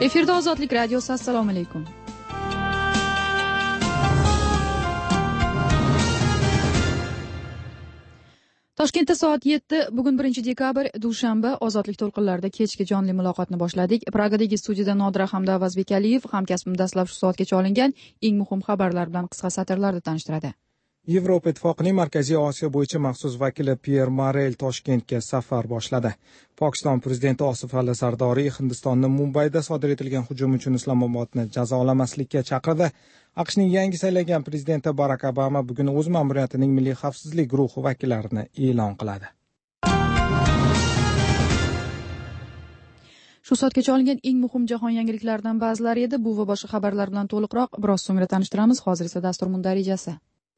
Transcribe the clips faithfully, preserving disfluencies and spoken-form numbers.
Efirda Ozodlik radiosi. Assalomu alaykum. Toshkentda soat yetti, bugun birinchi dekabr, dushanba, Ozodlik to'lqinlarida kechki jonli muloqotni boshladik. Pragadagi studiyada Nodira hamda Avazbek Aliyev hamkasbim dastlab shu soatgacha olingan eng muhim xabarlar bilan qisqa satrlarda tanishtiradi. Yevropa Ittifoqining Markaziy Osiyo bo'yicha maxsus vakili Pyer Morel Toshkentga safar boshladi. Pokiston prezidenti Osif Ali Zardoriy Hindistonni Mumbayda sodir etilgan hujum uchun Islomobodni jazolamaslikka chaqirdi. AQShning yangi saylangan prezidenti Barak Obama bugun o'z ma'muriyatining Milliy xavfsizlik guruhi vakillarini e'lon qiladi. Shu soatgacha olingan eng muhim jahon yangiliklaridan ba'zilari edi. Bu va boshqa xabarlar bilan to'liqroq biroz so'ngra tanishtiramiz. Hozir esa dastur mundarijasi.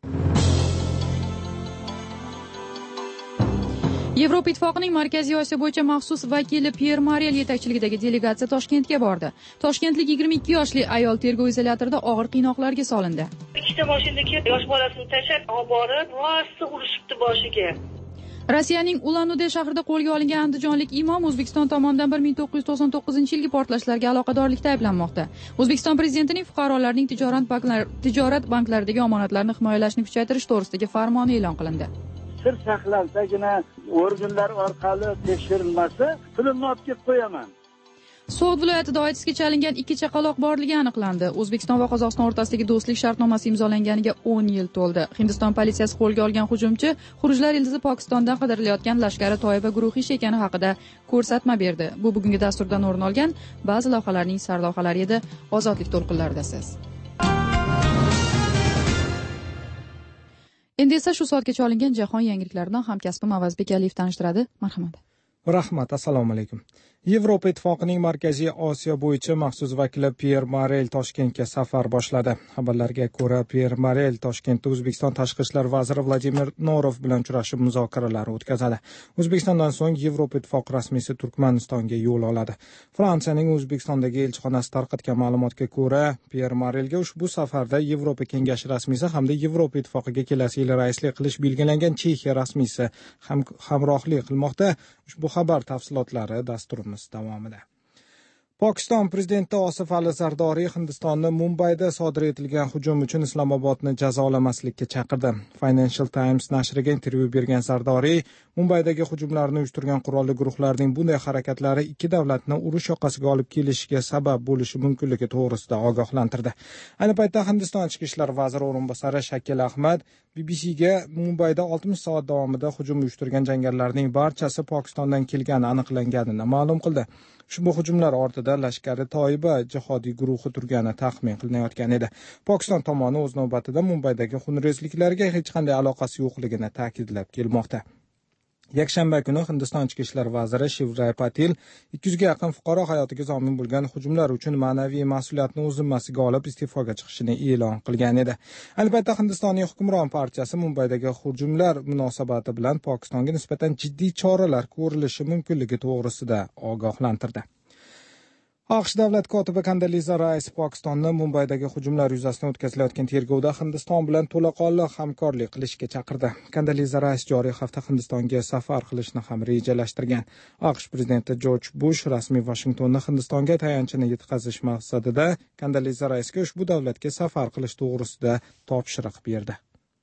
Yevropa Ittifoqining Markaziy Osiyo bo'yicha maxsus vakili Pyer Morel yetakchiligidagi delegatsiya Toshkentga bordi. Toshkentlik yigirma ikki yoshli ayol tergov izolyatorida og'ir qiynoqlarga solindi. Ikkita mashinadagi yosh bolasini tashlab olib borib, rosa urishibdi boshiga. Rossiyaning Ulan-Ude shahrida qo'lga olingan andijonlik imom O'zbekiston tomonidan bir ming to'qqiz yuz to'qson to'qqizinchi yilgi portlashlarga aloqadorlikda ayblanmoqda. O'zbekiston prezidentining fuqarolarning tijorat banklar, tijorat banklaridagi omonatlarni himoyalashni kuchaytirish to'g'risidagi farmoni e'lon qilindi. Sir saqlansagina organlar orqali tekshirilmasa, pulimni olib ketib qo'yaman. So'g'd viloyatida oitisga chalingan ikki chaqaloq borligi aniqlandi. O'zbekiston va Qozog'iston o'rtasidagi do'stlik shartnomasi imzolanganiga o'n yil to'ldi. Hindiston politsiyasi qo'lga olgan hujumchi Xurujlar ildizi Pokistondan qidirilayotgan lashkari toiba guruhi ishi ekani haqida ko'rsatma berdi. Bu bugungi dasturdan o'rin olgan ba'zi lavhalarning sarlavhalari edi. Ozodlik to'lqinlaridasiz. Endi esa shu soatgacha olingan jahon yangiliklaridan hamkasbim Avazbek Aliyev tanishtiradi. Marhamat. Rahmat, assalomu alaykum. Yevropa Ittifoqining Markaziy Osiyo bo'yicha maxsus vakili Pyer Morel Toshkentga safar boshladi. Xabarlarga ko'ra, Pyer Morel Toshkentda O'zbekiston tashqi ishlar vaziri Vladimir Norov bilan uchrashib muzokaralar o'tkazadi. O'zbekistondan so'ng Yevropa Ittifoqi rasmiysi Turkmanistonga yo'l oladi. Fransiyaning O'zbekistondagi elchixonasi tarqatgan ma'lumotga ko'ra, Pyer Morelga ushbu safarda Yevropa Kengashi rasmiysi hamda Yevropa Ittifoqiga kelasi yil raislik qilish belgilangan Chexiya rasmiysi ham hamrohlik qilmoqda. Ushbu xabar tafsilotlari dasturimiz davomida. Pokiston prezidenti Osif Ali Zardoriy Hindistonni Mumbayda sodir etilgan hujum uchun Islomobodni jazolamaslikka chaqirdi. Financial Times nashriga intervyu bergan Zardoriy Mumbaydagi hujumlarni uyushtirgan qurolli guruhlarning bunday harakatlari ikki davlatni urush yoqasiga olib kelishiga sabab bo'lishi mumkinligi to'g'risida ogohlantirdi. Ayni paytda Hindiston ichki ishlar vaziri o'rinbosari Shakil Ahmad B B C'ga Mumbayda oltmish soat davomida hujum uyushtirgan jangarilarning barchasi Pokistondan kelgani aniqlanganini ma'lum qildi. Ushbu hujumlar ortida lashkari toiba jihodiy guruhi turgani taxmin qilinayotgan edi. Pokiston tomoni o'z navbatida Mumbaydagi xunrezliklarga hech qanday aloqasi yo'qligini ta'kidlab kelmoqda. Yakshanba kuni Hindiston ichki ishlar vaziri Shivray Patil ikki yuzga yaqin fuqaro hayotiga zomin bo'lgan hujumlar uchun ma'naviy mas'uliyatni o'z zimmasiga olib iste'foga chiqishini e'lon qilgan edi. Ayni paytda Hindistonning hukmron partiyasi Mumbaydagi hujumlar munosabati bilan Pokistonga nisbatan jiddiy choralar ko'rilishi mumkinligi to'g'risida ogohlantirdi. AQSh davlat kotibi Kandaliza Rais Pokistonni Mumbaydagi hujumlar yuzasidan o'tkazilayotgan tergovda Hindiston bilan to'laqonli hamkorlik qilishga chaqirdi. Kandaliza Rais joriy hafta Hindistonga safar qilishni ham rejalashtirgan. AQSh prezidenti Jorj Bush rasmiy Vashingtonni Hindistonga tayanchini yetkazish maqsadida Kandaliza Raisga ushbu davlatga safar qilish to'g'risida topshiriq berdi.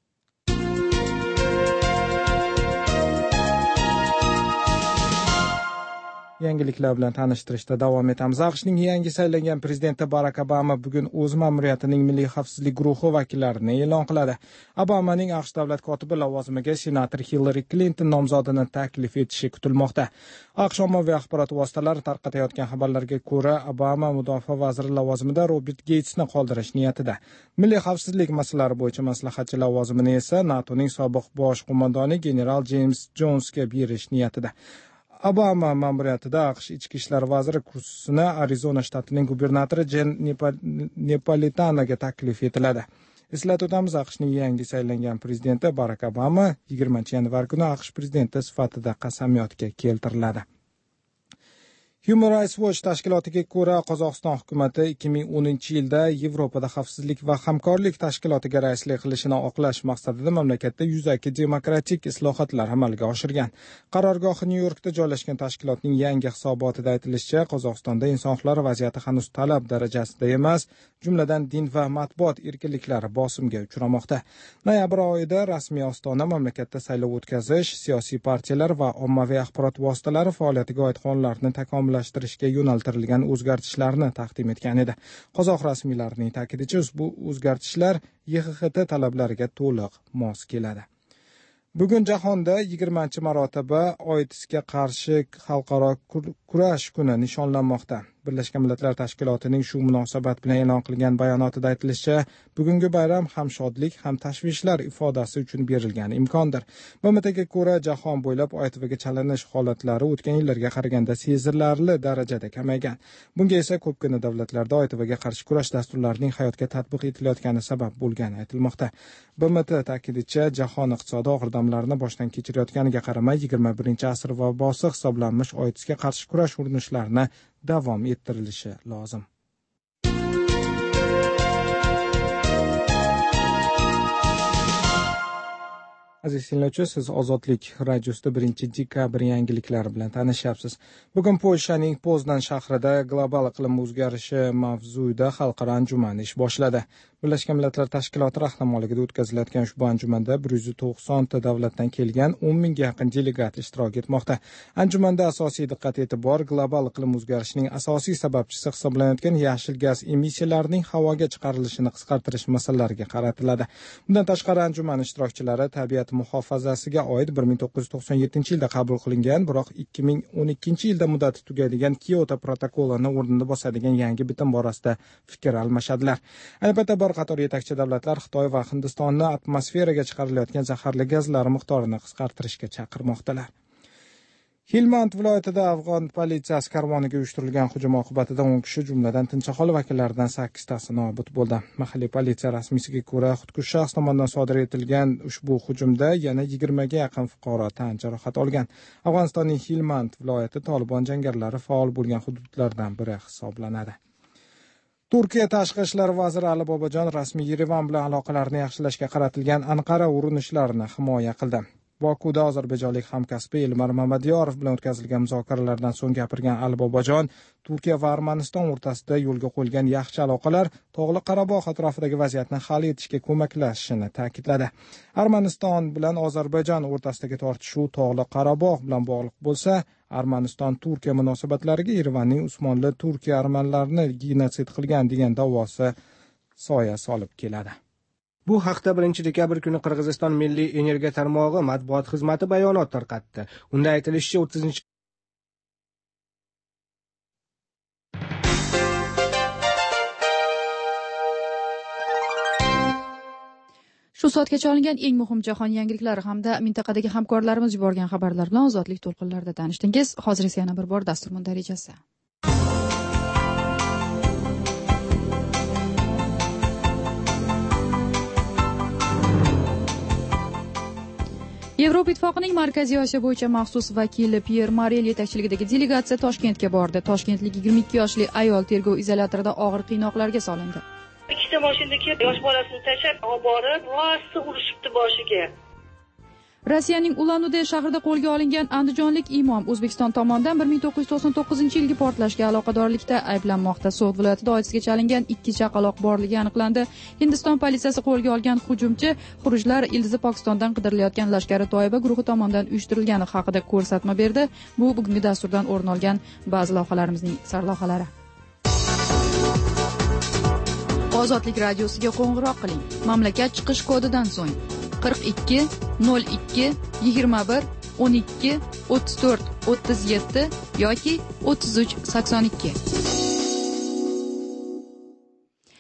Yangiliklar bilan tanishtirishda davom etamiz. AQShning yangi saylangan prezidenti Barak Obama bugun o'z ma'muriyatining Milliy xavfsizlik guruhi vakillarini e'lon qiladi. Obamaning AQSh davlat kotibi lavozimiga senator Hillary Clinton nomzodini taklif etishi kutilmoqda. AQSh ommaviy axborot vositalari tarqatayotgan xabarlarga ko'ra, Obama mudofaa vaziri lavozimida Robert Gatesni qoldirish niyatida. Milliy xavfsizlik masalalari bo'yicha maslahatchi lavozimini esa NATOning sobiq bosh qo'mondoni general James Jonesga berish niyatida. Obama ma'muriyatida AQSh ichki ishlar vaziri kursisini Arizona shtatining gubernatori Jen Napolitanoga taklif etiladi. Eslatib o'tamiz, AQShning yangi saylangan prezidenti Barak Obama yigirmanchi yanvar kuni AQSh prezidenti sifatida qasamyodga keltiriladi. Human Rights Watch tashkilotiga ko'ra, Qozog'iston hukumati ikki ming o'ninchi yilda Yevropada xavfsizlik va hamkorlik tashkilotiga raislik qilishini oqlash maqsadida mamlakatda yuzaki demokratik islohotlar amalga oshirgan. Qarorgohi Nyu-Yorkda joylashgan tashkilotning yangi hisobotida aytilishicha, Qozog'istonda inson huquqlari vaziyati hanuz talab darajasida emas, jumladan din va matbuot erkinliklari bosimga uchramoqda. Noyabr oyida rasmiy Ostona mamlakatda saylov o'tkazish, siyosiy partiyalar va ommaviy axborot vositalari faoliyatiga oid qonunlarni takomillashtirishga yo'naltirilgan o'zgartishlarni taqdim etgan edi. Qozoq rasmiylarining ta'kidicha, bu o'zgartishlar Y X X T talablariga to'liq mos keladi. Bugun jahonda yigirmanchi marotaba OITSga qarshi xalqaro kurash kuni nishonlanmoqda. Birlashgan Millatlar Tashkilotining shu munosabat bilan e'lon qilgan bayonotida aytilishicha, bugungi bayram ham shodlik, ham tashvishlar ifodasi uchun berilgan imkondir. B M Tga ko'ra, jahon bo'ylab O I T Vga chalinish holatlari o'tgan yillarga qaraganda sezilarli darajada kamaygan. Bunga esa ko'pgina davlatlarda O I T Vga qarshi kurash dasturlarining hayotga tatbiq etilayotgani sabab bo'lgani aytilmoqda. B M T ta'kidicha, jahon iqtisodi og'ir damlarni boshdan kechirayotganiga qaramay, yigirma birinchi asr vabosi hisoblanmish O I T Sga qarshi kurash urinishlarini davom ettirilishi lozim. Aziz tinglovchi, siz Ozodlik radiosida birinchi dekabr yangiliklari bilan tanishyapsiz. Bugun Polshaning Poznan shahrida global iqlim o'zgarishi mavzuida xalqaro anjuman ish boshladi. Birlashgan Millatlar Tashkiloti rahnamoligida o'tkazilayotgan ushbu anjumanda bir yuz to'qson ta davlatdan kelgan o'n mingga yaqin delegat ishtirok etmoqda. Anjumanda asosiy diqqat e'tibor global iqlim o'zgarishining asosiy sababchisi hisoblanayotgan yashil gaz emissiyalarining havoga chiqarilishini qisqartirish masalalariga qaratiladi. Bundan tashqari, anjuman ishtirokchilari tabiat muhofazasiga oid bir ming to'qqiz yuz to'qson yettinchi yilda qabul qilingan, biroq ikki ming o'n ikkinchi yilda muddati tugaydigan Kyoto protokolini o'rnini bosadigan yangi bitim borasida fikr almashadilar. Ayni paytda bir qator yetakchi davlatlar Xitoy va Hindistonni atmosferaga chiqarilayotgan zaharli gazlar miqdorini qisqartirishga chaqirmoqdalar. Helmand viloyatida afg'on politsiyasi karvoniga uyushtirilgan hujum oqibatida o'n kishi, jumladan tinch aholi vakillaridan sakkiztasi nobud bo'ldi. Mahalliy politsiya rasmiysiga ko'ra, xudkush shaxs tomonidan sodir etilgan ushbu hujumda yana yigirmaga yaqin fuqaro tan jarohati olgan. Afg'onistonning Helmand viloyati Tolibon jangarilari faol bo'lgan hududlardan biri hisoblanadi. Turkiya tashqi ishlar vaziri Ali Bobojon rasmiy Yerevan bilan aloqalarni yaxshilashga qaratilgan Anqara urinishlarini himoya qildi. Bokuda ozarbayjonlik hamkasbi Elmar Mamadiyorov bilan o'tkazilgan muzokaralardan so'ng gapirgan Ali Bobojon, Turkiya va Armaniston o'rtasida yo'lga qo'yilgan yaxshi aloqalar Tog'li Qorabog' atrofidagi vaziyatni hal etishga ko'maklashishini ta'kidladi. Armaniston bilan Ozarbayjon o'rtasidagi tortishuv Tog'li Qorabog' bilan bog'liq bo'lsa, Armaniston-Turkiya munosabatlariga Yerevanning Usmonli Turkiya armanlarini genotsid qilgan degan da'vosi soya solib keladi. Bu haqda birinchi dekabr kuni Qirg'iziston Milliy energiya tarmog'i matbuot xizmati bayonot tarqatdi. Unda aytilishicha, o'ttizinchi Shu soatgacha olingan eng muhim jahon yangiliklari hamda mintaqadagi hamkorlarimiz yuborgan xabarlar bilan ozodlik to'lqinlarida tanishdingiz. Hozir esa yana bir bor dastur mundarijasi. Yevropa Ittifoqining Markaziy Osiyo bo'yicha maxsus vakili Pyer Marel yetakchiligidagi delegatsiya Toshkentga bordi. Toshkentlik yigirma ikki yoshli ayol tergov izolyatorida og'ir qiynoqlarga solindi. Ikkita mashinada kelib, yosh bolasini tashlab olib borib, rosa urishibdi boshiga. Rossiyaning Ulan-Ude shahrida qo'lga olingan andijonlik imom O'zbekiston tomonidan bir ming to'qqiz yuz to'qson to'qqizinchi yilgi portlashga aloqadorlikda ayblanmoqda. So'g'd viloyatida O I T Sga chalingan ikki chaqaloq borligi aniqlandi. Hindiston politsiyasi qo'lga olgan hujumchi xurujlar ildizi Pokistondan qidirilayotgan Lashkari Toiba guruhi tomonidan uyushtirilgani haqida ko'rsatma berdi. Bu bugungi dasturdan o'rin olgan ba'zi lavhalarimizning sarlavhalari. Ozodlik radiosiga qo'ng'iroq qiling. Mamlakat chiqish kodidan so'ng qirq ikki nol ikki yigirma bir o'n ikki o'ttiz to'rt o'ttiz yetti yoki o'ttiz uch sakson ikki.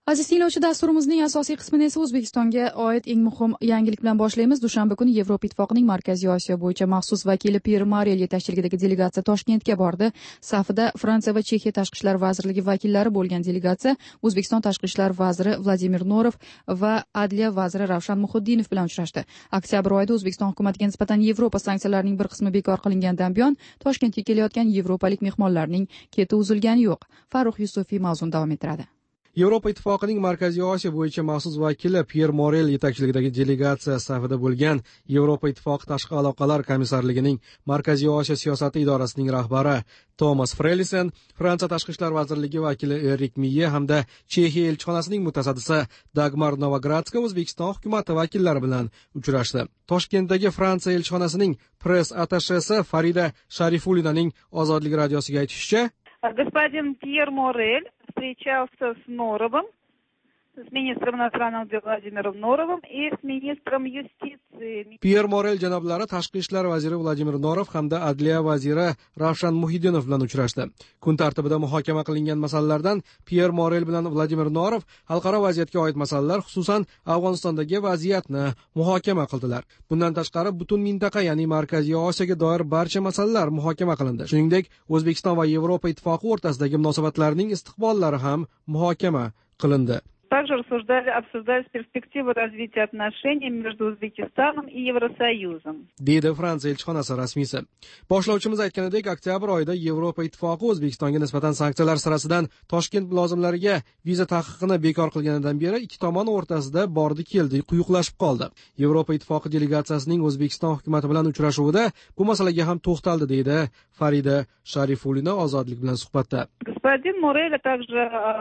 Aziz tinglovchi, dasturimizning asosiy qismini esa O'zbekistonga oid eng muhim yangilik bilan boshlaymiz. Dushanba kuni Yevropa Ittifoqining Markaziy Osiyo bo'yicha maxsus vakili Pier Morel yetakchiligidagi delegatsiya Toshkentga bordi. Safida Fransiya va Chexiya tashqi ishlar vazirligi vakillari bo'lgan delegatsiya O'zbekiston tashqi ishlar vaziri Vladimir Norov va Adliya vaziri Ravshan Muhiddinov bilan uchrashdi. Oktyabr oyida O'zbekiston hukumatiga nisbatan Yevropa sanksiyalarining bir qismi bekor qilingandan buyon Toshkentga kelayotgan yevropalik mehmonlarning keti uzilgani yo'q. Farruh Yusufiy mavzuni davom ettiradi. Yevropa Ittifoqining Markaziy Osiyo bo'yicha maxsus vakili Pier Morel yetakchiligidagi delegatsiya safida bo'lgan Yevropa Ittifoqi tashqi aloqalar komissarligining Markaziy Osiyo siyosati idorasining rahbari Tomas Frelisen, Fransiya tashqi ishlar vazirligi vakili Erik Miye hamda Chexiya elchixonasining mutasaddisi Dagmar Novogradska O'zbekiston hukumati vakillari bilan uchrashdi. Toshkentdagi Fransiya elchixonasining press attashesi Farida Sharifulinaning Ozodlik radiosiga aytishicha, господин Пьер Морель встречался с Норовым, с министром иностранных дел Владимиром Норовым и с министром юстиции. Pier Morel janoblari tashqi ishlar vaziri Vladimir Norov hamda adliya vaziri Ravshan Muhiddinov bilan uchrashdi. Kun tartibida muhokama qilingan masalalardan Pier Morel bilan Vladimir Norov xalqaro vaziyatga oid masalalar, xususan Afg'onistondagi vaziyatni muhokama qildilar. Bundan tashqari butun mintaqa, ya'ni Markaziy Osiyoga doir barcha masalalar muhokama qilindi. Shuningdek, O'zbekiston va Yevropa Ittifoqi o'rtasidagi munosabatlarning istiqbollari ham muhokama qilindi. Также рассуждали, обсуждались перспективы развития отношений между Узбекистаном и Евросоюзом. Deydi Fransiya elchixonasi rasmiysi. Boshlovchimiz aytganidek, oktyabr oyida Yevropa Ittifoqi O'zbekistonga nisbatan sanksiyalar sirasidan Toshkent mulozimlariga viza taqiqini bekor qilganidan beri ikki tomon o'rtasida bordi-keldi, quyuqlashib qoldi. Yevropa Ittifoqi delegatsiyasining O'zbekiston hukumati bilan uchrashuvida bu masalaga ham to'xtaldi, deydi Farida Sharifulina Ozodlik bilan suhbatda. Господин Морель, а также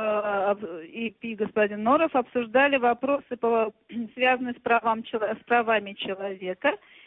и господин Норов обсуждали вопросы, связанные с правами человека.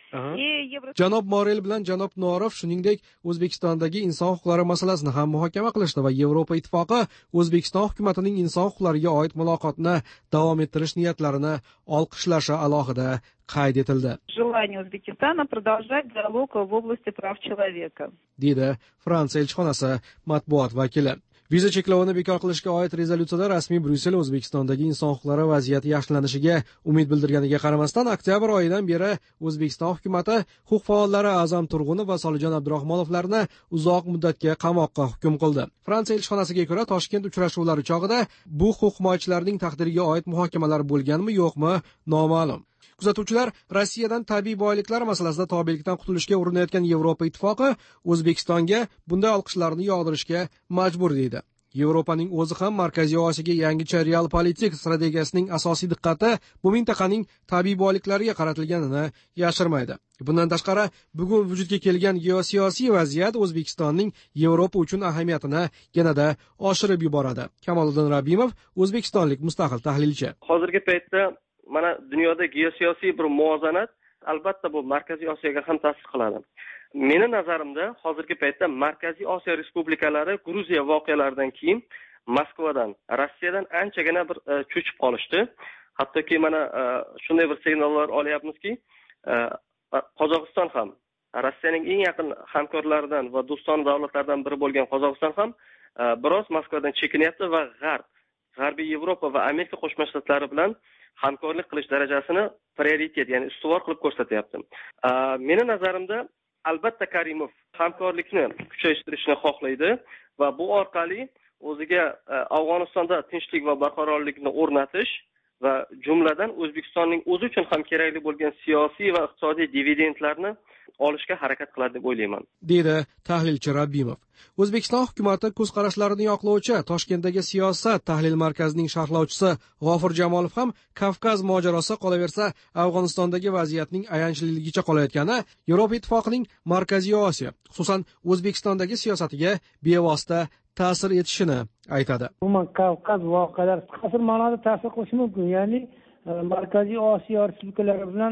Janob Morel bilan janob Norov shuningdek O'zbekistondagi inson huquqlari masalasini ham muhokama qilishdi va Yevropa Ittifoqi O'zbekiston hukumatining inson huquqlariga oid muloqotni davom ettirish niyatlarini olqishlashi alohida qayd etildi. Желание Узбекистана продолжать диалог в области прав человека. Deydi Fransiya elchixonasi matbuot vakili. Viza cheklovini bekor qilishga oid rezolyutsiyada rasmiy Bryussel O'zbekistondagi inson huquqlari vaziyati yaxshilanishiga umid bildirganiga qaramasdan, oktyabr oyidan beri O'zbekiston hukumati huquq faollari A'zam Turg'unov va Solijon Abdurahmonovlarni uzoq muddatga qamoqqa hukm qildi. Fransiya elchixonasiga ko'ra, Toshkent uchrashuvlari chog'ida bu huquq himoyachilarning taqdiriga oid muhokamalar bo'lganmi, yo'qmi noma'lum. Kuzatuvchilar Rossiyadan tabiiy boyliklar masalasida tobelikdan qutulishga urinayotgan Yevropa Ittifoqi O'zbekistonga bunday olqishlarni yog'dirishga majbur deydi. Yevropaning o'zi ham Markaziy Osiyoga yangicha real politik strategiyasining asosiy diqqati bu mintaqaning tabiiy boyliklariga qaratilganini yashirmaydi. Bundan tashqari, bugun vujudga kelgan geosiyosiy vaziyat O'zbekistonning Yevropa uchun ahamiyatini yanada oshirib yuboradi. Kamoliddin Rabimov, o'zbekistonlik mustaqil tahlilchi. Hozirgi paytda mana dunyoda geosiyosiy bir muvozanat albatta bu Markaziy Osiyoga ham ta'sir qiladi. Meni nazarimda hozirgi paytda Markaziy Osiyo respublikalari Gruziya voqealaridan keyin Moskvadan, Rossiyadan anchagina bir e, cho'chib qolishdi. Hattoki mana e, shunday bir signallar olyapmizki, e, Qozog'iston ham Rossiyaning eng yaqin hamkorlaridan va do'stona davlatlardan biri bo'lgan Qozog'iston ham e, biroz Moskvadan chekinyapti va G'arb, G'arbiy Yevropa va Amerika Qo'shma Shtatlari bilan hamkorlik qilish darajasini prioritet, ya'ni ustuvor qilib ko'rsatyapti. Meni nazarimda albatta Karimov hamkorlikni kuchaytirishni xohlaydi va bu orqali o'ziga Afg'onistonda tinchlik va barqarorlikni o'rnatish va jumladan O'zbekistonning o'zi uchun ham kerakli bo'lgan siyosiy va iqtisodiy dividendlarni olishga harakat qiladi deb o'ylayman, deydi tahlilchi Rabimov. O'zbekiston hukumati ko'z qarashlarini yoqlovchi Toshkentdagi siyosat tahlil markazining sharhlovchisi G'ofir Jamolov ham Kavkaz mojarosi qolaversa Afg'onistondagi vaziyatning ayanchligicha qolayotgani Yevropa Ittifoqining Markaziy Osiyo, xususan O'zbekistondagi siyosatiga bevosita ta'sir etishini aytadi. Umuman Kavkaz voqealari qisqacha ma'noda ta'sir qilishi mumkin, ya'ni Markaziy Osiyo respublikalari bilan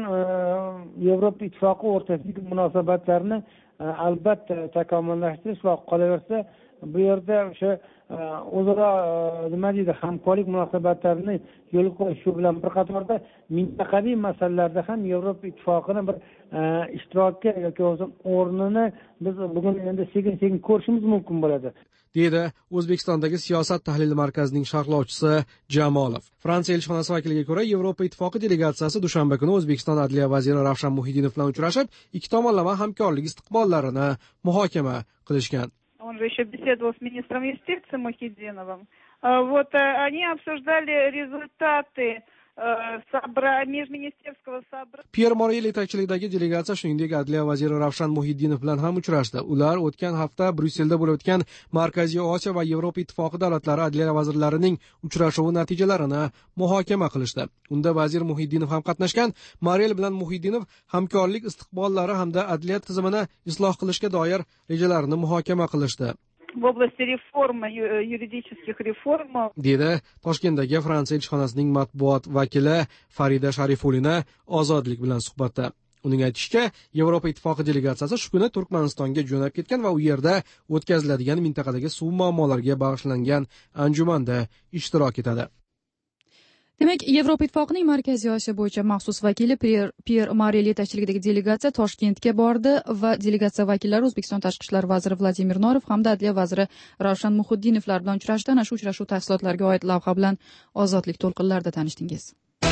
Yevropa Ittifoqi o'rtasidagi munosabatlarni albatta takomillashtirish va qolaversa bu yerda o'sha o'zaro nima deydi hamkorlik munosabatlarini yo'lga qo'yish shu bilan bir qatorda mintaqaviy masalalarda ham Yevropa ittifoqini bir ishtirokka yoki bo'lmasa o'rnini biz bugun endi sekin sekin ko'rishimiz mumkin bo'ladi, deydi O'zbekistondagi siyosat tahlili markazining sharhlovchisi Jamolov. Fransiya elchixonasi vakiliga ko'ra, Yevropa ittifoqi delegatsiyasi dushanba kuni O'zbekiston Adliya vaziri Ravshan Muhiddinov bilan uchrashib, ikki tomonlama hamkorlik istiqbollarini muhokama qilishgan. Он же еще беседовал с министром юстиции Мухиддиновым. Вот они обсуждали результаты межministерского собрания. Pier Morel yetakchiligidagi delegatsiya shuningdek Adliya vaziri Ravshan Muhiddinov bilan ham uchrashdi. Ular o'tgan hafta Bryusselda bo'lib o'tgan Markaziy Osiyo va Yevropa ittifoqi davlatlari adliya vazirlarining uchrashuvi natijalarini muhokama qilishdi. Unda vazir Muhiddinov ham qatnashgan. Morel bilan Muhiddinov hamkorlik istiqbollari hamda adliya tizimini isloh qilishga doir rejalarini muhokama qilishdi. В области реформы, юридических реформ. Dedi Toshkentdagi Fransiya elchixonasining matbuot vakili Farida Sharifulina Ozodlik bilan suhbatda. Uning aytishicha, Yevropa ittifoqi delegatsiyasi shu kuni Turkmanistonga jo'nab ketgan va u yerda o'tkaziladigan mintaqadagi suv muammolariga bag'ishlangan anjumanda ishtirok etadi. Demak, Yevropa ittifoqining Markaziy Osiyo bo'yicha maxsus vakili Pier Morel yetakchiligidagi delegatsiya Toshkentga bordi va delegatsiya vakillari O'zbekiston tashqi ishlar vaziri Vladimir Norov hamda adliya vaziri Ravshan Muhiddinovlar bilan uchrashdi. Ana shu uchrashuv tafsilotlariga oid lavha bilan Ozodlik to'lqinlarida tanishdingiz.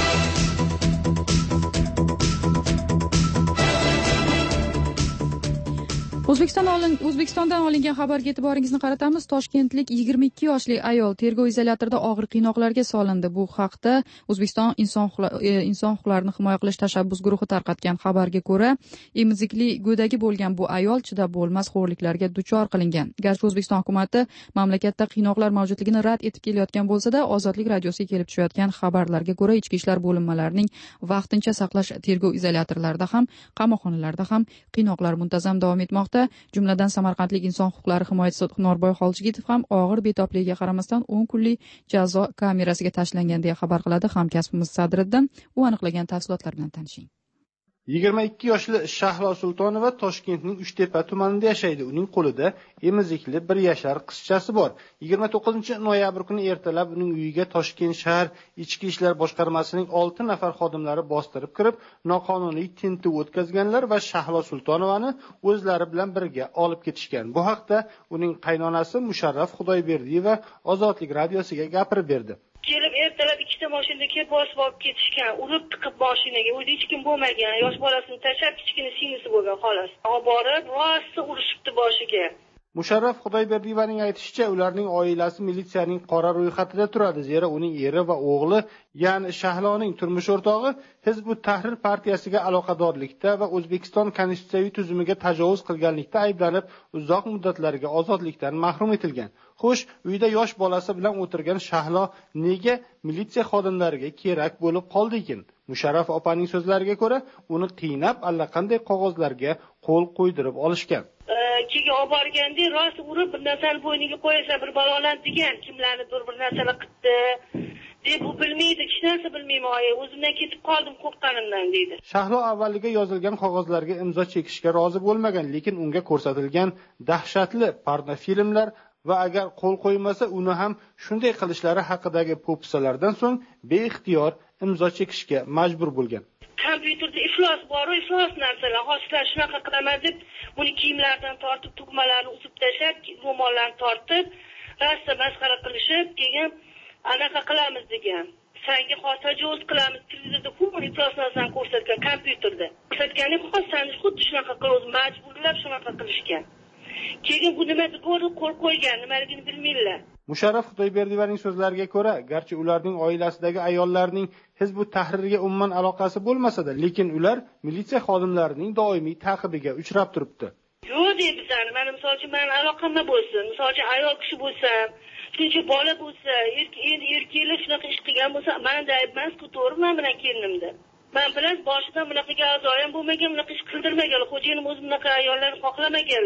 O'zbekiston olin, O'zbekistondan olingan xabarga e'tiboringizni qaratamiz. Toshkentlik yigirma ikki yoshli ayol tergov izolyatorida og'ir qiynoqlarga solindi. Bu haqda O'zbekiston inson inson huquqlarini himoya qilish tashabbus guruhi tarqatgan xabarga ko'ra, emizikli go'dagi bo'lgan bu ayol chidab bo'lmas xo'rliklarga duchor qilingan. Garchi O'zbekiston hukumatı mamlakatda qiynoqlar mavjudligini rad etib kelayotgan bo'lsa-da, Ozodlik radiosiga kelib tushayotgan xabarlarga ko'ra, ichki ishlar bo'linmalarining vaqtincha saqlash tergov izolyatorlarida ham, qamoqxonalarda ham qiynoqlar muntazam davom etmoqda. Jumladan Samarqandlik inson huquqlari himoyachisi Norboy Xoljigitov ham og'ir betobligiga qaramasdan o'n kunlik jazo kamerasiga tashlangan deya xabar qiladi hamkasbimiz Sadriddin. U aniqlagan tafsilotlar bilan tanishing. yigirma ikki yoshli Shahlo Sultonova Toshkentning Uchtepa tumanida yashaydi. Uning qo'lida emizikli bir yashar qizchasi bor. yigirma to'qqizinchi noyabr kuni ertalab uning uyiga Toshkent shahar Ichki ishlar boshqarmasining olti nafar xodimlari bostirib kirib, noqonuniy tintuv o'tkazganlar va Shahlo Sultonovani o'zlari bilan birga olib ketishgan. Bu haqda uning qaynonasi Musharraf Xudoyberdiyeva Ozodlik radiosiga gapirib berdi. Kelib ertalab ikkita mashinada kelib bosib olib ketishgan, urib tiqib mashinaga. O'zi hech kim bo'lmagan, yosh bolasini tashlab kichkina singlisi bo'lgan xolos. Olib borib, rosa urishibdi boshiga. Musharraf Xudoyberdiyevaning aytishicha, ularning oilasi militsiyaning qora ro'yxatida turadi, zero uning eri va o'g'li, ya'ni Shahloning turmush o'rtog'i Hizbut Tahrir partiyasiga aloqadorlikda va O'zbekiston konstitutsiyaviy tuzumiga tajovuz qilganlikda ayblanib, uzoq muddatlarga ozodlikdan mahrum etilgan. Xo'sh, uyda yosh bolasi bilan o'tirgan Shahlo nega militsiya xodimlariga kerak bo'lib qoldi ekan? Musharraf opaning so'zlariga ko'ra, uni qiynab allaqanday qog'ozlarga qo'l qo'ydirib olishgan. Keyin olib borganda rost urib bir narsani bo'yniga qo'ysa bir balolan degan, kimlarnidir bir narsalar qildi deb u bilmaydi, hech narsa bilmayman, oyi, o'zimdan ketib qoldim qo'rqqanimdan deydi. Shahlo avvaliga yozilgan qog'ozlarga imzo chekishga rozi bo'lmagan, lekin unga ko'rsatilgan dahshatli pornofilmlar va agar qo'l qo'ymasa uni ham shunday qilishlari haqidagi po'pisalardan so'ng beixtiyor imzo chekishga majbur bo'lgan. Kompyuterda iflos bor, iflos narsalar, hozirlar shunaqa qilaman deb buni kiyimlardan tortib, tugmalarni uzib tashlab, ro'mollarni tortib, rasta masxara qilishib, keyin anaqa qilamiz degan. Senga hozir tajovuz qilamiz, televizorda ko'p iflos narsani ko'rsatgan kompyuterda. Ko'rsatgani hozir xuddi shunaqa qilib majburlab shunaqa qilishgan. Keyin bu nima deb qo'l qo'ygan, nimaligini bilmaylar. Musharraf Xudoyberdiyevaning so'zlariga ko'ra, garchi ularning oilasidagi ayollarning Hizbut Tahrirga umuman aloqasi bo'lmasa-da, lekin ular militsiya xodimlarining doimiy ta'qibiga uchrab turibdi. Yo'q deb bizani, mana misol uchun men aloqamda bo'lsin, misol uchun ayol kishi bo'lsam, shuncha bola bo'lsa, endi erkaklar shunaqa ish qilgan bo'lsa, menda ayb emas-ku, to'g'ri, men bilan kelinimda. Men bilan boshidan bunaqa a'zoyim bo'lmagan, bunaqa ish qildirmaganlar, xo'jayinim o'zi bunaqa ayollarni xohlamaganlar.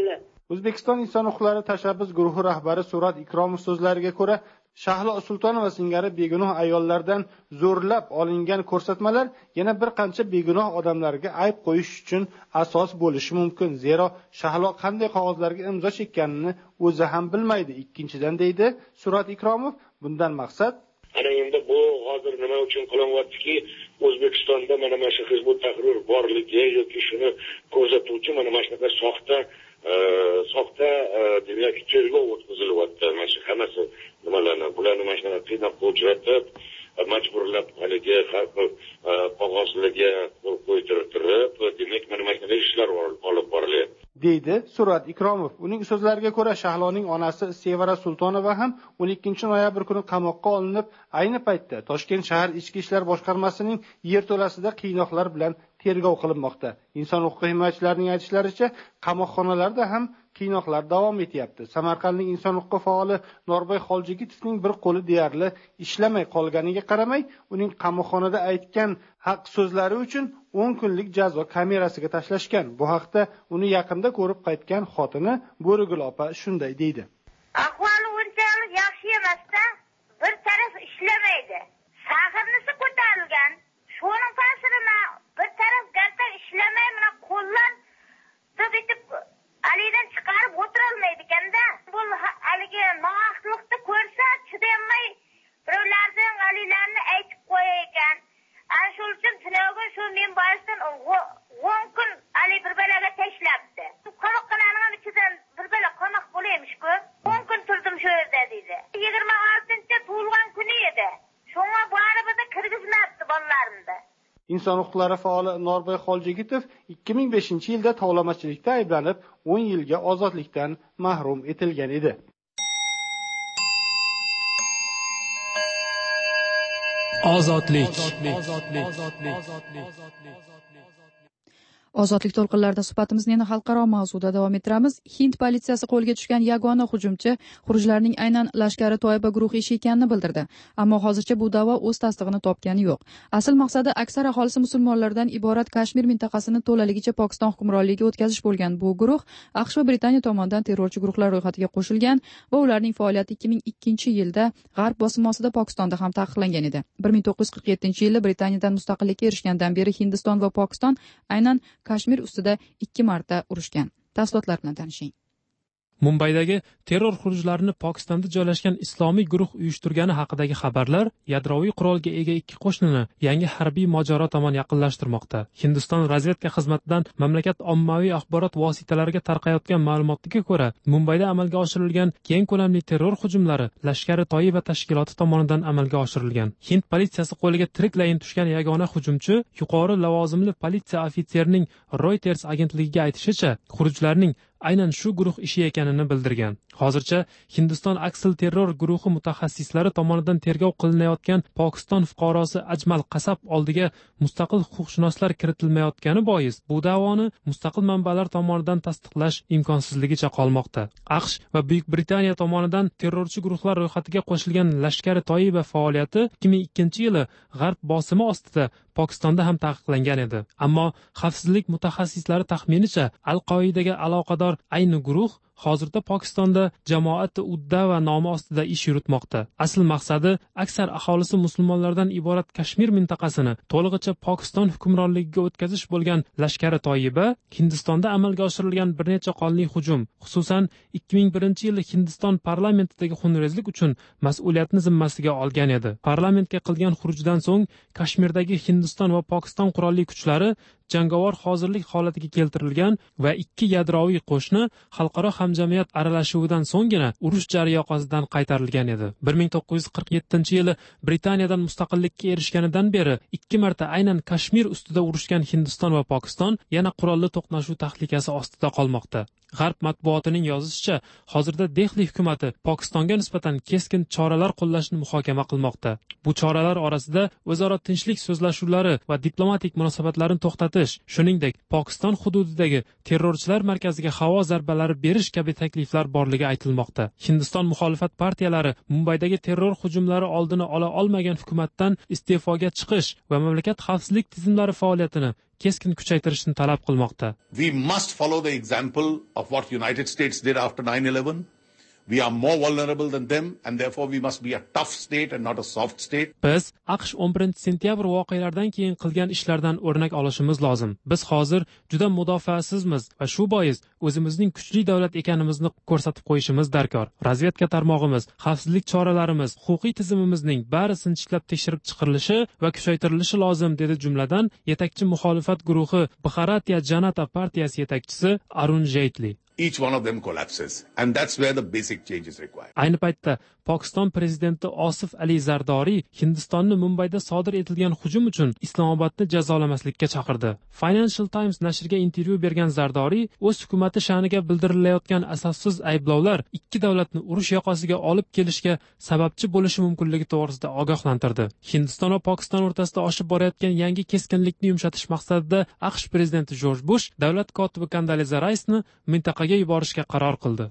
O'zbekiston inson huquqlari tashabbus guruhi rahbari Surat Ikromov so'zlariga ko'ra, Shahlo Sultonova singari begunoh ayollardan zo'rlab olingan ko'rsatmalar yana bir qancha begunoh odamlarga ayb qo'yish uchun asos bo'lishi mumkin. Zero Shahlo qanday qog'ozlarga imzo chekkanini o'zi ham bilmaydi. Ikkinchidan deydi Surat Ikromov, bundan maqsad ana endi bu hozir nima uchun qilinyaptiki, O'zbekistonda mana mana shu Hizbut Tahrir borligi yoki shuni ko'rsatuvchi mana mana shunaqa soxta soxta demak tergov o'tkazilyapti. Mana shu hammasi nimalarni bularni mana shunaqa qiynab uchratib, majburlab haligi qog'ozlarga qo'l qo'ydirtirib, demak mana mana shunaqa ishlar olib borilyapti, deydi Surat Ikromov. Uning so'zlariga ko'ra, Shahloning onasi Sevara Sultonova ham o'n ikkinchi noyabr kuni qamoqqa olinib, ayni paytda Toshkent shahar Ichki ishlar boshqarmasining yerto'lasida qiynoqlar bilan tergov qilinmoqda. Inson huquqi himoyachilarining aytishlaricha, qamoqxonalarda ham qiynoqlar davom etyapti. Samarqandlik inson huquqi faoli Norbay Xoljigitovning bir qo'li deyarli ishlamay qolganiga qaramay, uning qamoqxonada aytgan haq so'zlari uchun o'n kunlik jazo kamerasiga tashlashgan. Bu haqda uni yaqinda ko'rib qaytgan xotini Bo'rigul opa shunday deydi. Ahvoli unchalik yaxshi emas-da, bir taraf ishlamaydi. Sag'irnisi ko'tarilgan. Shoning ta'sirida bir taraf gardan ishlamay, mana qo'llar bitib alidan chiqarib o'tirolmaydi ekanda. Bu haligi nohaqlikni ko'rsa chidamay birovlardan alilarni aytib qo'yar ekan. Ana shu uchun tunogan shu men boshdan o'n kun ali bir balaga tashlabdi. Qamoqxonaning ichidan bir bala qamoq bo'laymish-ku. o'n kun turdim shu yerda dedi. yigirma oltinchi tug'ilgan kuni edi. Shunga baribir kirgizmabdi bolalarimni. Inson huquqlari faoli Norbay Xoljigitov ikki ming beshinchi yilda tovlamachilikda ayblanib, o'n yilga ozodlikdan mahrum etilgan edi. Ozodlik. Ozodlik to'lqinlarida suhbatimizni yana xalqaro mavzuda davom ettiramiz. Hind politsiyasi qo'lga tushgan yagona hujumchi xurujlarning aynan lashkari Toiba guruhi ishi ekanini bildirdi. Ammo hozircha bu da'vo o'z tasdig'ini topgani yo'q. Asl maqsadi aksar aholisi musulmonlardan iborat Kashmir mintaqasini to'laligicha Pokiston hukmronligiga o'tkazish bo'lgan. Bu guruh AQSh va Britaniya tomonidan terrorchi guruhlar ro'yxatiga qo'shilgan va ularning faoliyati ikki ming ikkinchi yilda G'arb bosimi ostida Pokistonda ham taqiqlangan edi. bir ming to'qqiz yuz qirq yettinchi yilda Britaniyadan mustaqillikka erishgandan beri Hindiston va Pokiston aynan Kashmir ustida ikki marta urushgan. Tafsilotlar bilan tanishing. Mumbaydagi terror xurujlarini Pokistonda joylashgan islomiy guruh uyushtirgani haqidagi xabarlar yadroviy qurolga ega ikki qo'shnini yangi harbiy mojaro tomon yaqinlashtirmoqda. Hindiston razvedka xizmatidan mamlakat ommaviy axborot vositalariga tarqayotgan ma'lumotga ko'ra, Mumbayda amalga oshirilgan keng ko'lamli terror hujumlari lashkari Toiba tashkiloti tomonidan amalga oshirilgan. Hind politsiyasi qo'liga tiriklayin tushgan yagona hujumchi yuqori lavozimli politsiya ofitserining Reuters agentligiga aytishicha, xurujlarning aynan shu guruh ishi ekanini bildirgan. Hozircha Hindiston aksil terror guruhi mutaxassislari tomonidan tergov qilinayotgan Pokiston fuqarosi Ajmal Qasab oldiga mustaqil huquqshunoslar kiritilmayotgani bois bu da'voni mustaqil manbalar tomonidan tasdiqlash imkonsizligicha qolmoqda. AQSh va Buyuk Britaniya tomonidan terrorchi guruhlar ro'yxatiga qo'shilgan lashkari Toiba faoliyati ikki ming ikkinchi yili G'arb bosimi ostida Pokistonda ham taqiqlangan edi. Ammo xavfsizlik mutaxassislari taxminicha Al-Qoidaga aloqador ayni guruh hozirda Pokistonda Jamoat Udda va nomi ostida ish yuritmoqda. Asl maqsadi aksar aholisi musulmonlardan iborat Kashmir mintaqasini to'lig'icha Pokiston hukmronligiga o'tkazish bo'lgan lashkari Toiba Hindistonda amalga oshirilgan bir necha qonli hujum, xususan ikki ming birinchi yilda Hindiston parlamentidagi xunrezlik uchun mas'uliyatni zimmasiga olgan edi. Parlamentga qilgan xurujdan so'ng Kashmirdagi Hindiston va Pokiston qurolli kuchlari jangovar hozirlik holatiga keltirilgan va ikki yadroviy qo'shni xalqaro hamjamiyat aralashuvidan so'nggina urush jaryoqasidan qaytarilgan edi. bir ming to'qqiz yuz qirq yettinchi yili Britaniyadan mustaqillikka erishganidan beri ikki marta aynan Kashmir ustida urushgan Hindiston va Pokiston yana qurolli to'qnashuv tahlikasi ostida qolmoqda. G'arb matbuotining yozishicha, hozirda Dehli hukumati Pokistonga nisbatan keskin choralar qo'llashni muhokama qilmoqda. Bu choralar orasida o'zaro tinchlik so'zlashuvlari va diplomatik munosabatlarni to'xtatish, shuningdek, Pokiston hududidagi terrorchilar markaziga havo zarbalari berish kabi takliflar borligi aytilmoqda. Hindiston muxolifat partiyalari Mumbaydagi terror hujumlari oldini ola olmagan hukumatdan iste'foga chiqish va mamlakat xavfsizlik tizimlari faoliyatini keskin kuchaytirishni talab qilmoqda. We must follow the example of what United States did after nine eleven. We are more vulnerable than them and therefore we must be a tough state and not a soft state. Biz AQSh o'n birinchi sentyabr voqealaridan keyin qilgan ishlardan o'rnak olishimiz lozim. Biz hozir juda mudofaasizmiz va shu bois o'zimizning kuchli davlat ekanimizni ko'rsatib qo'yishimiz darkor. Razvedka tarmog'imiz, xavfsizlik choralarimiz, huquqiy tizimimizning bari sinchiklab tekshirib chiqarilishi va kuchaytirilishi lozim, dedi jumladan yetakchi muxolifat guruhi Bharatiya Janata partiyasi yetakchisi Arun Jaytli. Each one of them collapses and that's where the basic change is required. Ayni paytda Pokiston prezidenti Osif Ali Zardoriy Hindistonning Mumbayda sodir etilgan hujum uchun Islomobodni jazolamaslikka chaqirdi. Financial Times nashriga intervyu bergan Zardoriy o'z hukumati sha'niga bildirilayotgan asossiz ayblovlar ikki davlatni urush yoqasiga olib kelishga sababchi bo'lishi mumkinligi to'g'risida ogohlantirdi. Hindiston va Pokiston o'rtasida oshib borayotgan yangi keskinlikni yumshatish maqsadida AQSh prezidenti Jorj Bush davlat kotibi Kandaliza Raisni mintaqaga yuborishga qaror qildi.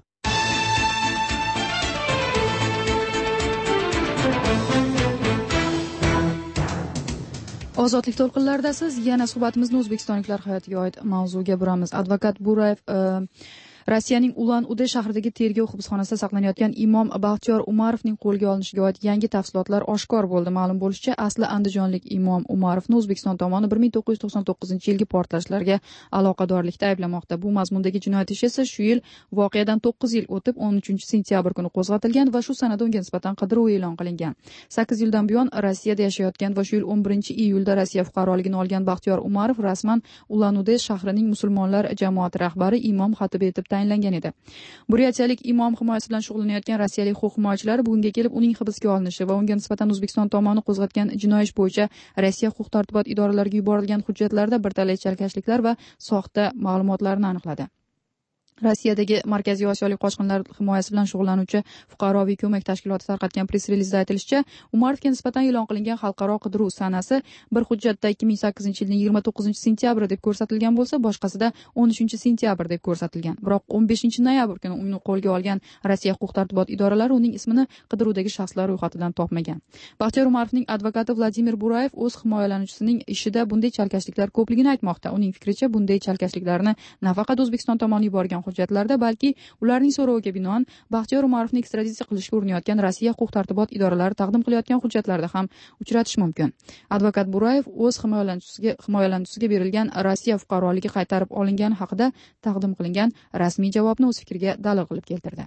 Ozodlik to'lqinlaridasiz. Yana suhbatimizni o'zbekistonliklar hayotiga oid mavzuga buramiz. Advokat Burayev Rossiyaning Ulan-Ude shahridagi tergov hibsxonasida saqlanayotgan imom Baxtiyor Umarovning qo'lga olinishiga oid yangi tafsilotlar oshkor bo'ldi. Ma'lum bo'lishicha, asli andijonlik imom Umarovni O'zbekiston tomoni bir ming to'qqiz yuz to'qson to'qqizinchi yilgi portlashlarga aloqadorlikda ayblamoqda. Bu mazmundagi jinoyat ishi esa shu yil voqeadan to'qqiz yil o'tib o'n uchinchi sentyabr kuni qo'zg'atilgan va shu sanada unga nisbatan qidiruv e'lon qilingan. sakkiz yildan buyon Rossiyada yashayotgan va shu yil o'n birinchi iyulda Rossiya fuqaroligini olgan Baxtiyor Umarov rasman Ulan-Ude shahrining musulmonlar jamoati rahbari, imom xatibi etib tayinlangan edi. Buryatiyalik imom himoyasi bilan shug'ullanayotgan rossiyalik huquq himoyachilari bugunga kelib uning hibsga olinishi va unga nisbatan O'zbekiston tomoni qo'zg'atgan jinoiy ish bo'yicha Rossiya huquq-tartibot idoralariga yuborilgan hujjatlarda bir talay chalkashliklar va soxta ma'lumotlarni aniqladi. Rossiyadagi Markaziy Osiyolik qochqinlar himoyasi bilan shug'ullanuvchi fuqaroviy ko'mak tashkiloti tarqatgan press-relizda aytilishicha, Umarovga nisbatan e'lon qilingan xalqaro qidiruv sanasi bir hujjatda ikki ming sakkizinchi yilning yigirma to'qqizinchi sentyabr deb ko'rsatilgan bo'lsa, boshqasida o'n uchinchi sentyabr deb ko'rsatilgan. Biroq o'n beshinchi noyabr kuni uni qo'lga olgan Rossiya huquq-tartibot idoralari uning ismini qidiruvdagi shaxslar ro'yxatidan topmagan. Baxtiyor Umarovning advokati Vladimir Burayev o'z himoyalanuvchisining ishida bunday chalkashliklar ko'pligini aytmoqda. Uning fikricha, bunday chalkashliklarni nafaqat O'zbekiston tomoni yuborgan hujjatlarda, balki ularning so'roviga binoan Baxtiyor Umarovni ekstraditsiya qilishga urinayotgan Rossiya huquq-tartibot idoralari taqdim qilayotgan hujjatlarda ham uchratish mumkin. Advokat Burayev o'z himoyalanuvchisiga himoyalanuvchisiga berilgan Rossiya fuqaroligi qaytarib olingani haqida taqdim qilingan rasmiy javobni o'z fikriga dalil qilib keltirdi.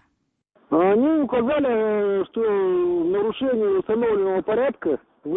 Они указали, что нарушение установленного порядка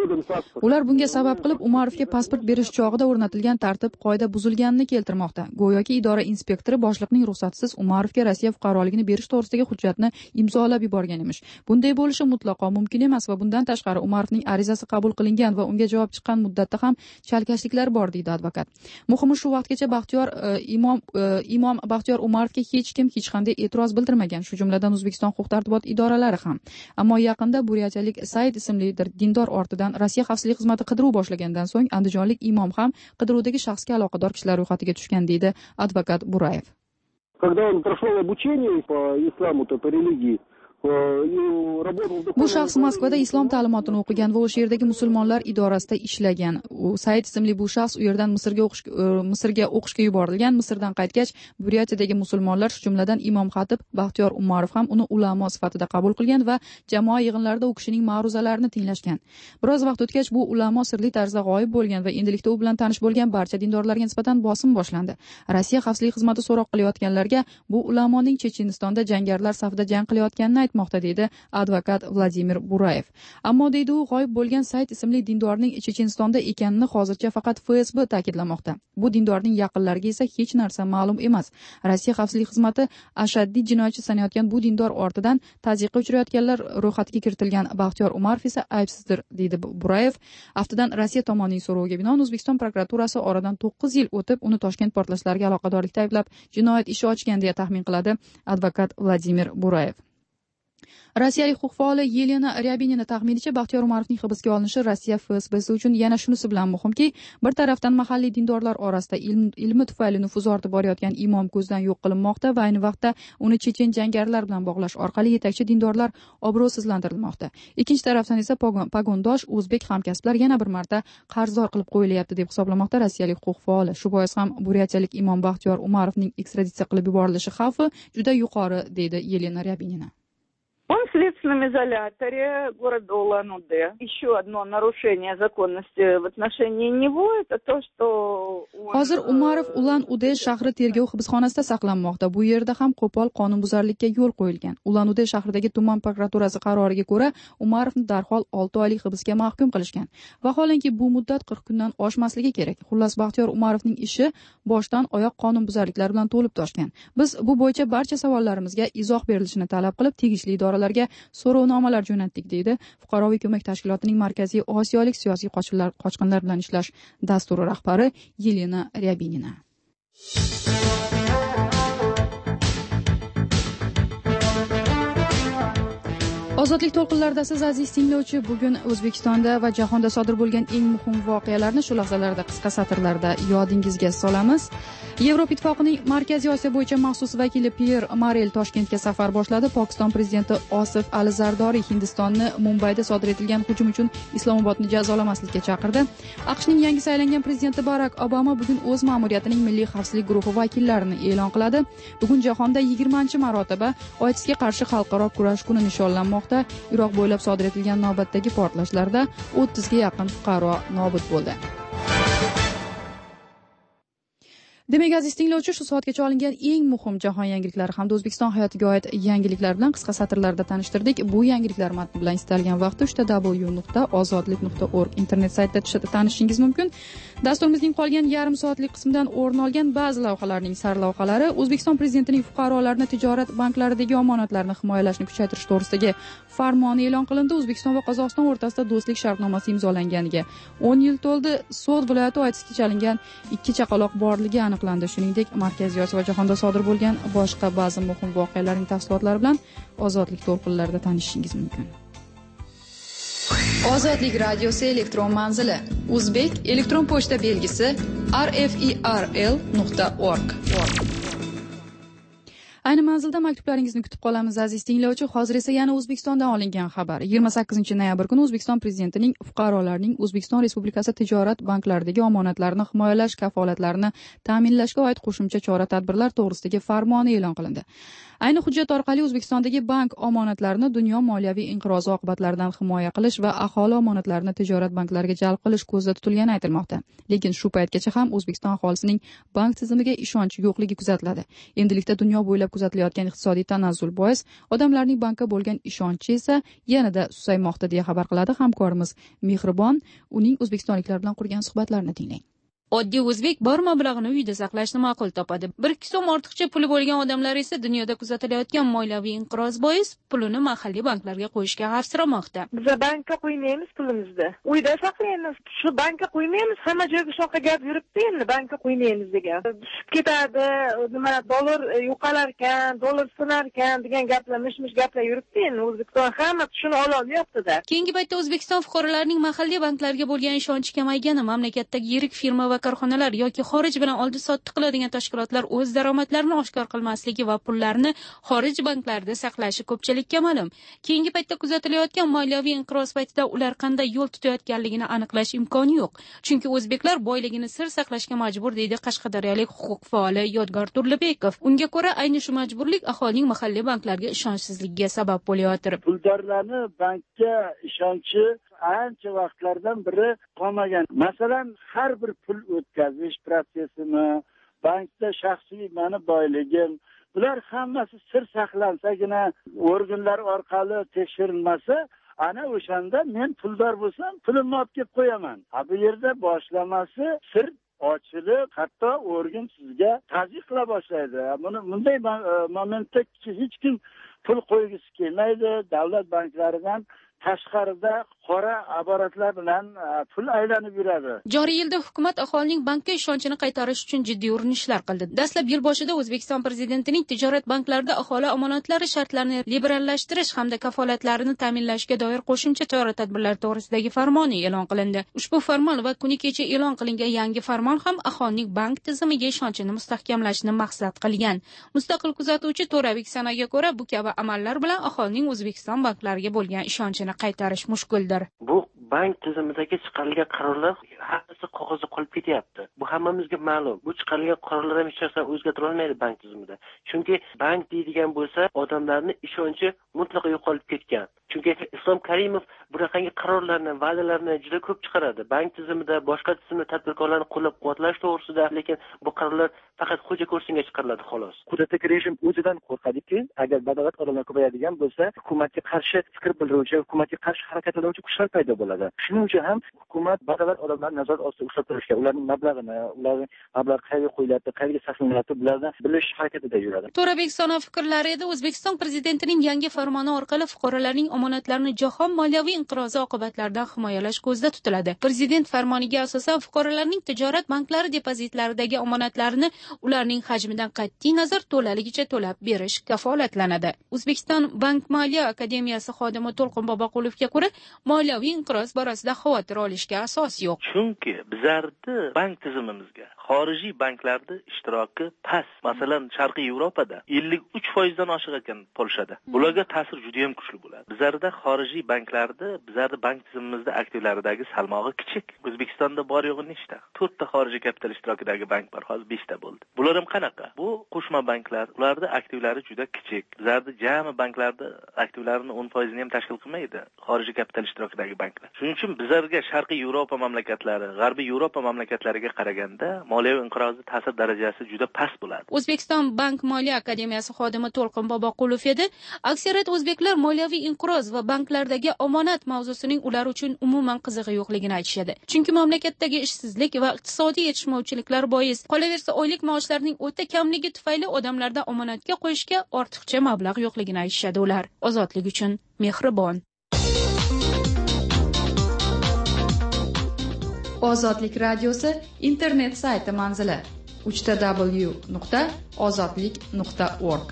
Ular bunga sabab qilib Umarovga pasport berish chog'ida o'rnatilgan tartib qoida buzilganini keltirmoqda. Go'yoki idora inspektori boshliqning ruxsatisiz Umarovga Rossiya fuqaroligini berish to'g'risidagi hujjatni imzolab yuborgan emish. Bunday bo'lishi mutlaqo mumkin emas va bundan tashqari Umarovning arizasi qabul qilingan va unga javob chiqqan muddatda ham chalkashliklar bor, deydi advokat. Muhimi, shu vaqtgacha Baxtiyor imom imom Baxtiyor Umarovga hech kim hech qanday e'tiroz bildirmagan, shu jumladan O'zbekiston huquq-tartibot idoralari ham. Ammo yaqinda buryatiyalik Said ismli dindor ortidan Rossiya xavfsizlik xizmati qidiruv boshlagandan so'ng andijonlik imom ham qidiruvdagi shaxsga aloqador kishilar ro'yxatiga tushgan, deydi advokat Burayev. Когда он прошел обучение по исламу, то по религии, Bu shaxs Moskvada islom ta'limotini o'qigan va o'sha yerdagi musulmonlar idorasida ishlagan. U Said ismli bu shaxs u yerdan Misrga o'qishga Misrga o'qishga yuborilgan. Misrdan qaytgach, Buryatiyadagi musulmonlar, shu jumladan imom xatib Baxtiyor Umarov ham uni ulamo sifatida qabul qilgan va jamoa yig'inlarida u kishining ma'ruzalarini tinglashgan. Biroz vaqt o'tgach bu ulamo sirli tarzda g'oyib bo'lgan va endilikda u bilan tanish bo'lgan barcha dindorlarga nisbatan bosim boshlandi. Rossiya xavfsizlik xizmati so'roq qilayotganlarga bu ulamoning Chechenistonda jangarilar safida jang qilayotganini aytmoqda, deydi advokat Vladimir Burayev. Ammo deydi u, g'oyib bo'lgan Said ismli dindorning Chechenistonda ekanini hozircha faqat F S B ta'kidlamoqda. Bu dindorning yaqinlariga esa hech narsa ma'lum emas. Rossiya xavfsizlik xizmati ashaddiy jinoyatchi sanayotgan bu dindor ortidan tazyiqqa uchrayotganlar ro'yxatiga kiritilgan Baxtiyor Umarov esa aybsizdir, deydi Burayev. Aftidan Rossiya tomonining so'roviga binoan O'zbekiston prokuraturasi oradan to'qqiz yil o'tib uni Toshkent portlashlariga aloqadorlikda ayblab jinoyat ishi ochgan deya taxmin qiladi advokat Vladimir Burayev. rossiyalik huquq faoli Yelena Ryabinina taxminicha Baxtiyor Umarovning hibsga olinishi Rossiya F S B'si uchun yana shunisi bilan muhimki, bir tarafdan mahalliy dindorlar orasida ilm, ilmi tufayli nufuz ortib borayotgan imom ko'zdan yo'q qilinmoqda va ayni vaqtda uni chechen jangarilar bilan bog'lash orqali yetakchi dindorlar obro'sizlantirilmoqda. Ikkinchi tarafdan esa pagondosh o'zbek hamkasblar yana bir marta qarzdor qilib qo'yilyapti deb hisoblamoqda rossiyalik huquq faoli. Shu bois ham buryatiyalik imom Baxtiyor Umarovning ekstraditsiya qilib yuborilishi xavfi juda yuqori, deydi Yelena Ryabinina. Он в следственном изоляторе города Улан-Удэ. Еще одно нарушение законности в отношении него – это то, что... Hozir Umarov Ulan-Udэ shahri tergov hibsxonasida saqlanmoqda. Bu yerda ham qo'pol qonunbuzarlikka yo'l qo'yilgan. Ulan-Udэ shahridagi tuman prokuraturasi qaroriga ko'ra, Umarovni darhol olti oylik hibsga mahkum qilishgan. Vaholanki bu muddat qirq kundan oshmasligi kerak. Xullas, Baxtiyor Umarovning ishi boshdan oyoq qonunbuzarliklar bilan to'lib toshgan. Biz bu bo'yicha barcha savollarimizga izoh berilishini talab qilib, tegishli idoralarga so'rovnomalar jo'natdik, deydi Fuqaroviy ko'mak tashkilotining Markaziy Osiyolik siyosiy qochqinlar qochqinlar bilan ishlash dasturi rahbari Yelena Ryabinina. Ozodlik to'lqinlarida siz aziz tinglovchi, bugun O'zbekistonda va jahonda sodir bo'lgan eng muhim voqealarni shu lahzalarda qisqa satrlarda yodingizga solamiz. Yevropa Ittifoqining Markaziy Osiyo bo'yicha maxsus vakili Pierre Morel Toshkentga safar boshladi. Pokiston prezidenti Osif Ali Zardoriy Hindistonni Mumbayda sodir etilgan hujum uchun Islomobodni jazolamaslikka chaqirdi. AQShning yangi saylangan prezidenti Barak Obama bugun o'z ma'muriyatining Milliy xavfsizlik guruhi vakillarini e'lon qiladi. Bugun jahonda yigirmanchi marotaba AIDSga qarshi xalqaro kurash kuni nishonlanmoqda. Iroq bo'ylab sodir etilgan navbatdagi portlashlarda o'ttizga yaqin fuqaro nobud bo'ldi. Demak, aziz tinglovchi, shu soatgacha olingan eng muhim jahon yangiliklari hamda O'zbekiston hayotiga oid yangiliklar bilan qisqa satrlarda tanishtirdik. Bu yangiliklar matni bilan istalgan vaqtda uch w nuqta ozodlik nuqta org internet saytida tanishishingiz mumkin. Dasturimizning qolgan yarim soatlik qismidan o'rin olgan ba'zi lavhalarning sarlavhalari O'zbekiston prezidentining fuqarolarni tijorat banklaridagi omonatlarni himoyalashni kuchaytirish to'g'risidagi farmoni e'lon qilindi. O'zbekiston va Qozog'iston o'rtasida do'stlik shartnomasi imzolanganiga o'n yil to'ldi. So'g'd viloyati AIDSga chalingan ikki chaqaloq borligi aniqlandi. Shuningdek, Markaziy Osiyo va jahonda sodir bo'lgan boshqa ba'zi muhim voqealarning tafsilotlari bilan Ozodlik to'lqinlarida tanishishingiz mumkin. Ozodlik radiosi elektron manzili: O'zbek elektron pochta belgisi r f i r l nuqta org. Ayni manzilda maktuplaringizni kutib qolamiz, aziz tinglovchi. Hozir esa yana O'zbekistondan olingan xabar. yigirma sakkizinchi noyabr kuni O'zbekiston prezidentining fuqarolarning O'zbekiston Respublikasi tijorat banklaridagi omonatlarni himoyalash kafolatlarini ta'minlashga oid qo'shimcha chora-tadbirlar to'g'risidagi farmoni e'lon qilindi. Ayni hujjat orqali O'zbekistondagi bank omonatlarini dunyo moliyaviy inqirozi oqibatlaridan himoya qilish va aholi omonatlarini tijorat banklariga jalb qilish ko'zda tutilgani aytilmoqda. Lekin shu paytgacha ham O'zbekiston aholisining bank tizimiga ishonchi yo'qligi kuzatiladi. Endilikda dunyo bo'ylab kuzatilayotgan iqtisodiy tanazzul bois odamlarning bankka bo'lgan ishonchi esa yanada susaymoqda, deya xabar qiladi hamkorimiz Mehribon. Uning o'zbekistonliklar bilan qurgan suhbatlarini tinglang. Oddiy o'zbek bor mablag'ini uyda saqlashni ma'qul topadi. Bir ikki so'm ortiqcha puli bo'lgan odamlar esa dunyoda kuzatilayotgan moliyaviy inqiroz bois pulini mahalliy banklarga qo'yishga xavfsiramoqda. Biz bankka qo'ymaymiz pulimizni. Uyda saqlaymiz. Shu bankka qo'ymaymiz. Hamma joyga shunaqa gap yuribdi endi, bankka qo'ymaymiz degan. Tushib ketadi, nima dollar yo'qolar ekan, dollar sinar ekan degan gaplar, mish-mish gaplar yuribdi endi. O'zbekiston hamma shuni ololmayapti-da. Keyingi paytda O'zbekiston fuqarolarining mahalliy banklarga bo'lgan ishonchi kamaygani, mamlakatdagi yirik firma va korxonalar yoki xorij bilan oldi-sotdi qiladigan tashkilotlar o'z daromadlarini oshkor qilmasligi va pullarni xorij banklarida saqlashi ko'pchilikka ma'lum. Keyingi paytda kuzatilayotgan moliyaviy inqiroz paytida ular qanday yo'l tutayotganligini aniqlash imkoni yo'q. Chunki o'zbeklar boyligini sir saqlashga majbur, deydi Qashqadaryolik huquq faoli Yodgor Turlibekov. Unga ko'ra, ayni shu majburlik aholining mahalliy banklarga ishonchsizligiga sabab bo'layotir. Puldorlarni bankka ishonchi ancha vaqtlardan biri qolmagan. Masalan, har bir pul o'tkazish protsessini, bankda shaxsiy mani boyligim, bular hammasi sir saqlansagina, organlar orqali tekshirilmasa, ana o'shanda men puldor bo'lsam, pulimni olib kelib qo'yaman. Ha, bu yerda boshlamasi sir ochilib, hatto organ sizga tazyiq qila boshlaydi. Buni bunday momentda hech kim pul qo'ygisi kelmaydi, davlat banklaridan tashqarida qora aboratlar bilan pul aylanib yuradi. Joriy yilda hukumat aholining bankka ishonchini qaytarish uchun jiddiy urinishlar qildi. Dastlab yil boshida O'zbekiston prezidentining tijorat banklarida aholi omonatlari shartlarini liberallashtirish hamda kafolatlarini ta'minlashga doir qo'shimcha chora-tadbirlar to'g'risidagi farmoni e'lon qilindi. Ushbu farmon va kuni kecha e'lon qilingan yangi farmon ham aholining bank tizimiga ishonchini mustahkamlashni maqsad qilgan. Mustaqil kuzatuvchi To'rabek Sanoga ko'ra, bu kabi amallar bilan aholining O'zbekiston banklariga bo'lgan ishonchini qaytarish mushkuldir. Bu bank tizimidagi chiqarilgan qarorlar hammasi qog'ozda qolib ketyapti. Bu hammamizga ma'lum. Bu chiqarilgan qarorlar ham hech narsani o'zgartira olmaydi bank tizimida. Chunki bank deydigan bo'lsa, odamlarning ishonchi mutlaqo yo'qolib ketgan. Chunki Islom Karimov bunaqangi qarorlarni, va'dalarni juda ko'p chiqaradi. Bank tizimida, boshqa tizimda tadbirkorlarni qo'llab-quvvatlash to'g'risida, lekin bu qarorlar faqat xo'ja ko'rsinga chiqariladi xolos. Qudratik rejim o'zidan qo'rqadiki, agar badavlat odamlar ko'payadigan bo'lsa, hukumatga qarshi fikr bildiruvchi, hukumatga qarshi harakatlanuvchi kuchlar paydo bo'ladi. Shuning uchun ham hukumat badavlat odamlarni nazorat ostida ushlab turishga, ularning mablag'ini, ularning mablag' qayerga qo'yiladi, qayerga sarflanadi, bularni bilish harakatida yuradi. To'rabek Sano fikrlarida O'zbekiston prezidentining yangi farmoni orqali fuqarolarning omonatlarini jahon moliyaviy inqirozi oqibatlaridan himoyalash ko'zda tutiladi. Prezident farmoniga asosan fuqarolarning tijorat banklari depozitlaridagi omonatlarini ularning hajmidan qat'iy nazar to'laligicha to'lab berish kafolatlanadi. O'zbekiston Bank Moliya akademiyasi xodimi To'lqin Boboqulovga ko'ra, moliyaviy inqiroz borasida xavotir olishga asos yo'q. Chunki bizarda bank tizimimizga xorijiy banklarda ishtiroki past. Masalan, Sharqiy Yevropada ellik uch foiz dan oshiq ekan Polshada. Bularga ta'sir juda ham kuchli bo'ladi. Bizarda xorijiy banklarda, bizarda bank tizimimizda aktivlaridagi salmog'i kichik. O'zbekistonda bor yo'g'i nechta? to'rtta xorijiy kapital ishtirokidagi bank bor, hozir beshta bo'ldi. Bular ham qanaqa? Bu qo'shma banklar, ularda aktivlari juda kichik. Bizarda jami banklarda aktivlarini o'n foiz ni ham tashkil qilmaydi, xorijiy kapital ishtirokidagi banklar. Shuning uchun bizlarga Sharqiy Yevropa mamlakatlari, G'arbiy Yevropa mamlakatlariga qaraganda moliyaviy inqirozni ta'sir darajasi juda past bo'ladi. O'zbekiston Bank Moliya akademiyasi xodimi To'lqin Boboqulov edi. Aksariyat o'zbeklar moliyaviy inqiroz va banklardagi omonat mavzusining ular uchun umuman qizig'i yo'qligini aytishadi. Chunki mamlakatdagi ishsizlik va iqtisodiy yetishmovchiliklar bois, qolaversa oylik maoshlarining o'ta kamligi tufayli odamlarda omonatga qo'yishga ortiqcha mablag' yo'qligini aytishadi ular. Ozodlik uchun mehribon. Ozodlik radiosi internet sayti manzili uch ta w nuqta ozodlik nuqta org.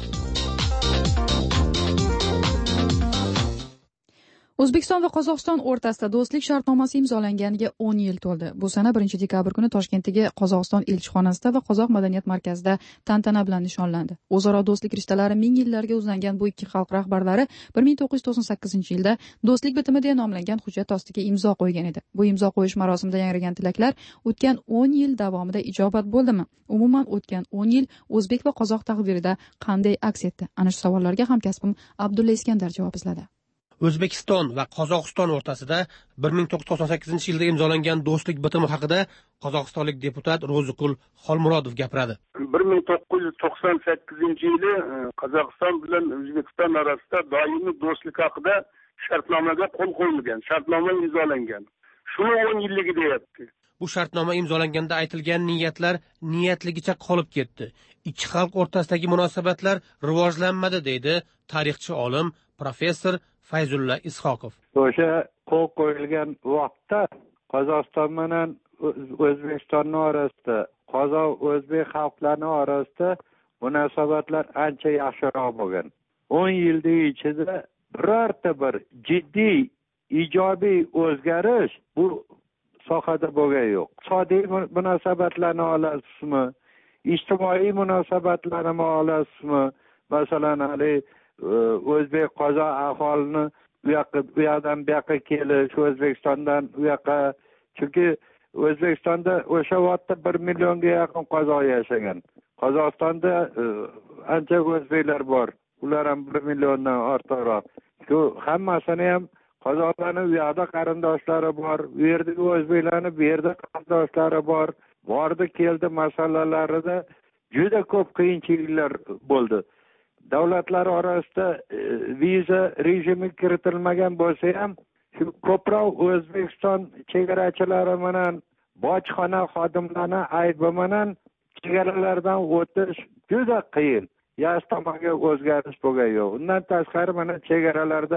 O'zbekiston va Qozog'iston o'rtasida do'stlik shartnomasi imzolanganiga o'n yil to'ldi. Bu sana birinchi dekabr kuni Toshkentdagi Qozog'iston elchixonasida va Qozoq madaniyat markazida tantana bilan nishonlandi. O'zaro do'stlik rishtalari ming yillarga uzangan bu ikki xalq rahbarlari bir ming to'qqiz yuz to'qson sakkizinchi yilda do'stlik bitimi deya nomlangan hujjat ostiga imzo qo'ygan edi. Bu imzo qo'yish marosimida yangragan tilaklar o'tgan o'n yil davomida ijobat bo'ldimi? Umuman o'tgan o'n yil o'zbek va qozoq taqdirida qanday aks etdi? Ana shu savollarga hamkasbim Abdulla Iskandar javob izladi. O'zbekiston va Qozog'iston o'rtasida bir ming to'qqiz yuz to'qson sakkizinchi yilda imzolangan do'stlik bitimi haqida qozog'istonlik deputat Ro'ziqul Xolmurodov gapiradi. bir ming to'qqiz yuz to'qson sakkizinchi yili Qozog'iston bilan O'zbekiston orasida doimiy do'stlik haqida shartnomaga qo'l qo'yilgan, shartnoma imzolangan. Shuni o'n yilligi deyapti. Bu shartnoma imzolanganda aytilgan niyatlar niyatligicha qolib ketdi. Ikki xalq o'rtasidagi munosabatlar rivojlanmadi, deydi tarixchi olim professor Fayzulla Ishoqov. O'sha qo'l qo'yilgan vaqtda Qozog'iston bilan O'zbekistonning orasida, qozoq o'zbek xalqlarining orasida munosabatlar ancha yaxshiroq bo'lgan. o'n yilning ichida birorta bir jiddiy ijobiy o'zgarish bu sohada bo'lgan yo'q. Iqtisodiy munosabatlarni olasizmi, ijtimoiy munosabatlarni olasizmi? Masalan, hali o'zbek qozoq aholini u yoqqa u yoqdan bu yoqqa kelish, O'zbekistondan u yoqqa, chunki O'zbekistonda o'sha vaqtda bir millionga yaqin qozoq yashagan. Qozog'istonda ancha o'zbeklar bor. Ular ham bir milliondan ortiqroq. Shu hammasini ham qozoqlarning u yoqda qarindoshlari bor, u yerdagi o'zbeklarning bu yerda qarindoshlari bor. Bordi keldi masalalarida juda ko'p qiyinchiliklar bo'ldi. Davlatlar orasida viza rejimi kiritilmagan bo'lsa ham, shu ko'proq O'zbekiston chegarachilari bilan bojxona xodimlari aybi bilan chegaralardan o'tish juda qiyin. Yaxshi tomonga o'zgarish bo'lgan yo'q. Undan tashqari mana chegaralarda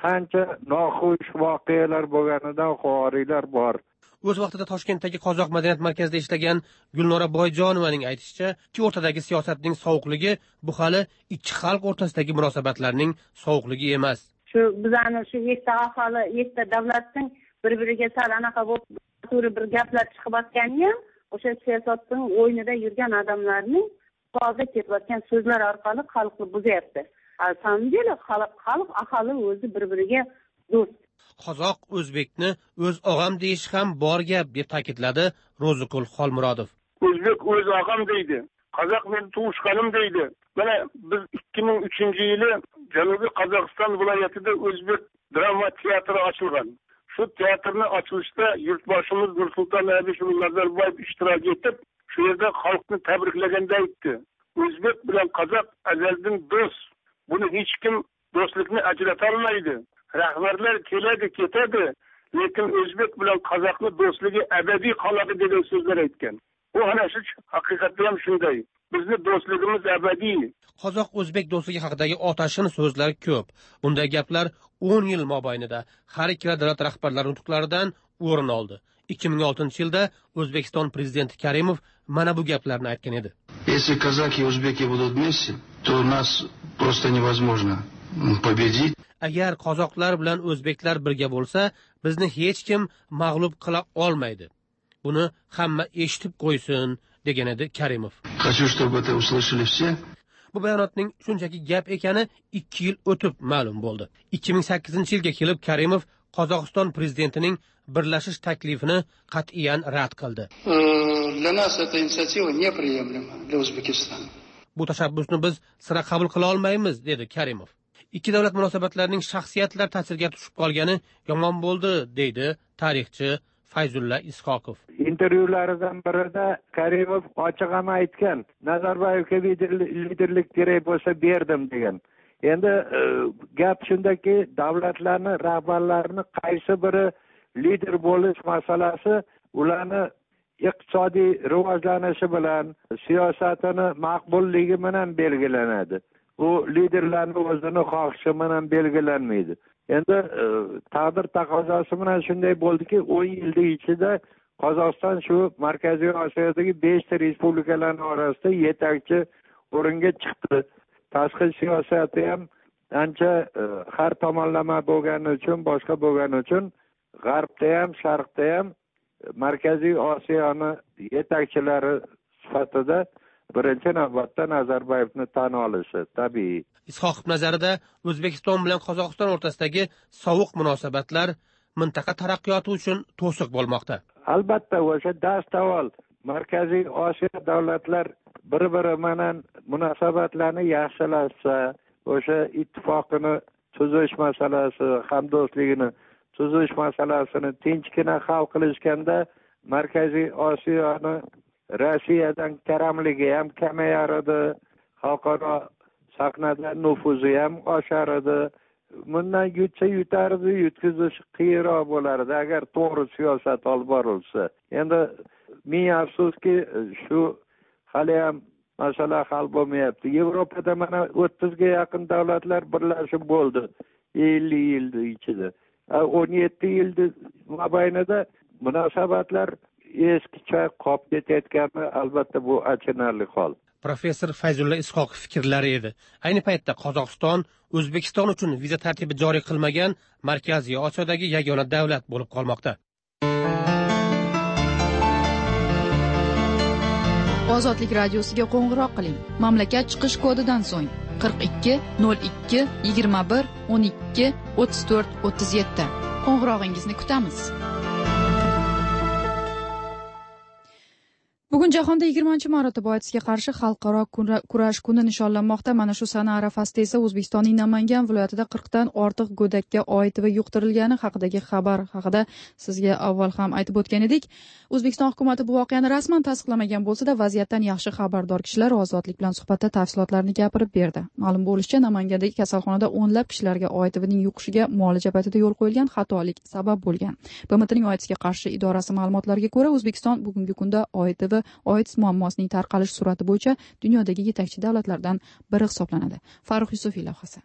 qancha noxush voqealar bo'lganidan xabarlar bor. O'z vaqtida Toshkentdagi Qozoq madaniyat markazida ishlagan Gulnora Boyjonovaning aytishicha, ikki o'rtadagi siyosatning sovuqligi bu hali ikki xalq o'rtasidagi munosabatlarning sovuqligi emas. Shu bizani shu yetti aholi, yetti davlatning bir-biriga sal anaqa bo'lib to'g'ri bir gaplar chiqayotgani ham o'sha siyosatning o'yinida yurgan odamlarning hozir ketayotgan so'zlar orqali xalqni buzyapti. Samdeli xalq, xalq aholi o'zi bir-biriga do'st. Qozoq o'zbekni o'z og'am deyish ham bor gap deb ta'kidladi Ro'ziqul Xolmurodov. O'zbek o'z og'am deydi. Qozoq men tug'ishganim deydi. Mana biz ikki ming uchinchi yili Janubiy Qozog'iston viloyatida o'zbek drama teatri ochilgan. Shu teatrning ochilishida yurtboshimiz Nursulton Nazarboyev ishtirok etib, shu yerda xalqni tabriklaganda aytdi. O'zbek bilan qozoq azaldan do'st. Buni hech kim do'stlikni ajrata olmaydi. Rahbarlar keladi, ketadi, lekin o'zbek bilan qozoqni do'stligi abadiy qoladi degan so'zlar aytgan. Bu ana shu haqiqatda ham shunday. Bizni do'stligimiz abadiy. Qozoq o'zbek do'stligi haqidagi otashin so'zlar ko'p. Bunday gaplar o'n yil mobaynida har ikkala davlat rahbarlari nutqlaridan o'rin oldi. ikki ming oltinchi yilda O'zbekiston prezidenti Karimov mana bu gaplarni aytgan edi. Если казаки и узбеки будут вместе, то нас просто невозможно победить. Agar qozoqlar bilan o'zbeklar birga bo'lsa, bizni hech kim mag'lub qila olmaydi. Buni hamma eshitib qo'ysin, degan edi Karimov. Хочу, чтобы это услышали все. Bu bayonotning shunchaki gap ekani ikki yil o'tib ma'lum bo'ldi. ikki ming sakkizinchi yilga kelib Karimov Qozog'iston prezidentining birlashish taklifini qat'iyan rad qildi. Для нас эта инициатива неприемлема для Узбекистана. Bu tashabbusni biz sira qabul qila olmaymiz, dedi Karimov. Ikki davlat munosabatlarining shaxsiyatlar ta'siriga tushib qolgani yomon bo'ldi, deydi tarixchi Fayzulla Ishoqov. Intervyularidan birida Karimov ochiq ham aytgan, Nazarboyevga liderlik kerak bo'lsa berdim degan. Endi gap shundaki, davlatlarning rahbarlarini qaysi biri lider bo'lish masalasi ularni iqtisodiy rivojlanishi bilan, siyosatini maqbulligi bilan belgilanadi. Bu liderlarning o'zini xohishi bilan belgilanmaydi. Endi taqdir taqozosi bilan shunday bo'ldiki, o'n yilning ichida Qozog'iston shu Markaziy Osiyodagi beshta respublikalarning orasida yetakchi o'ringa chiqdi. Tashqi siyosati ham ancha har tomonlama bo'lgani uchun, boshqa bo'lgani uchun G'arbda ham, Sharqda ham Markaziy Osiyoni yetakchilari sifatida birinchi navbatda Nazarboyevni tan olishi tabiiy. Ishoqov nazarida O'zbekiston bilan Qozog'iston o'rtasidagi sovuq munosabatlar mintaqa taraqqiyoti uchun to'siq bo'lmoqda. Albatta, o'sha dastavval Markaziy Osiyo davlatlar bir-biri bilan munosabatlarni yaxshilashsa, o'sha ittifoqini tuzish masalasi, hamdo'stligini tuzish masalasini tinchgina hal qilishganda Markaziy Osiyoni Rossiyadan karamligi ham kamayar edi, xalqaro sahnada nufuzi ham oshar edi. Bundan yutsa yutardi, yutkazish qiyinroq bo'lardi agar to'g'ri siyosat olib borilsa. Endi ming afsuski shu hali ham masala hal bo'lmayapti. Yevropada mana o'ttizga yaqin davlatlar birlashib bo'ldi ellik yilning ichida. o'n yetti yil mobaynida munosabatlar eskicha qolib ketayotgani albatta bu achinarli hol. Professor Fayzulla Ishoqov fikrlari edi. Ayni paytda Qozog'iston O'zbekiston uchun viza tartibi joriy qilmagan Markaziy Osiyodagi yagona davlat bo'lib qolmoqda. Ozodlik radiosiga qo'ng'iroq qiling. Mamlakat chiqish kodidan so'ng qirq ikki nol ikki yigirma bir o'n ikki o'ttiz to'rt o'ttiz yetti. Qo'ng'irog'ingizni kutamiz. Bugun jahonda yigirmanchi marotaba AIDSga qarshi xalqaro kurash kuni nishonlanmoqda. Mana shu sana arafasida esa O'zbekistonning Namangan viloyatida qirqdan ortiq go'dakka AIDSga yuqtirilgani haqidagi xabar haqida sizga avval ham aytib o'tgan edik. O'zbekiston hukumatı bu voqeani rasman tasdiqlamagan bo'lsa-da, vaziyatdan yaxshi xabardor kishilar Ozodlik bilan suhbatda tafsilotlarni gapirib berdi. Ma'lum bo'lishicha, Namangandagi kasalxonada o'nlab kishilarga AIDSning yuqishiga muolaja paytida yo'l qo'yilgan xatolik sabab bo'lgan. B M Tning AIDSga qarshi idorasi ma'lumotlariga ko'ra, O'zbekiston bugungi kunda AIDS AIDS muammosining tarqalish sur'ati bo'yicha dunyodagi yetakchi davlatlardan biri hisoblanadi. Farruh Yusufiy lavhasi.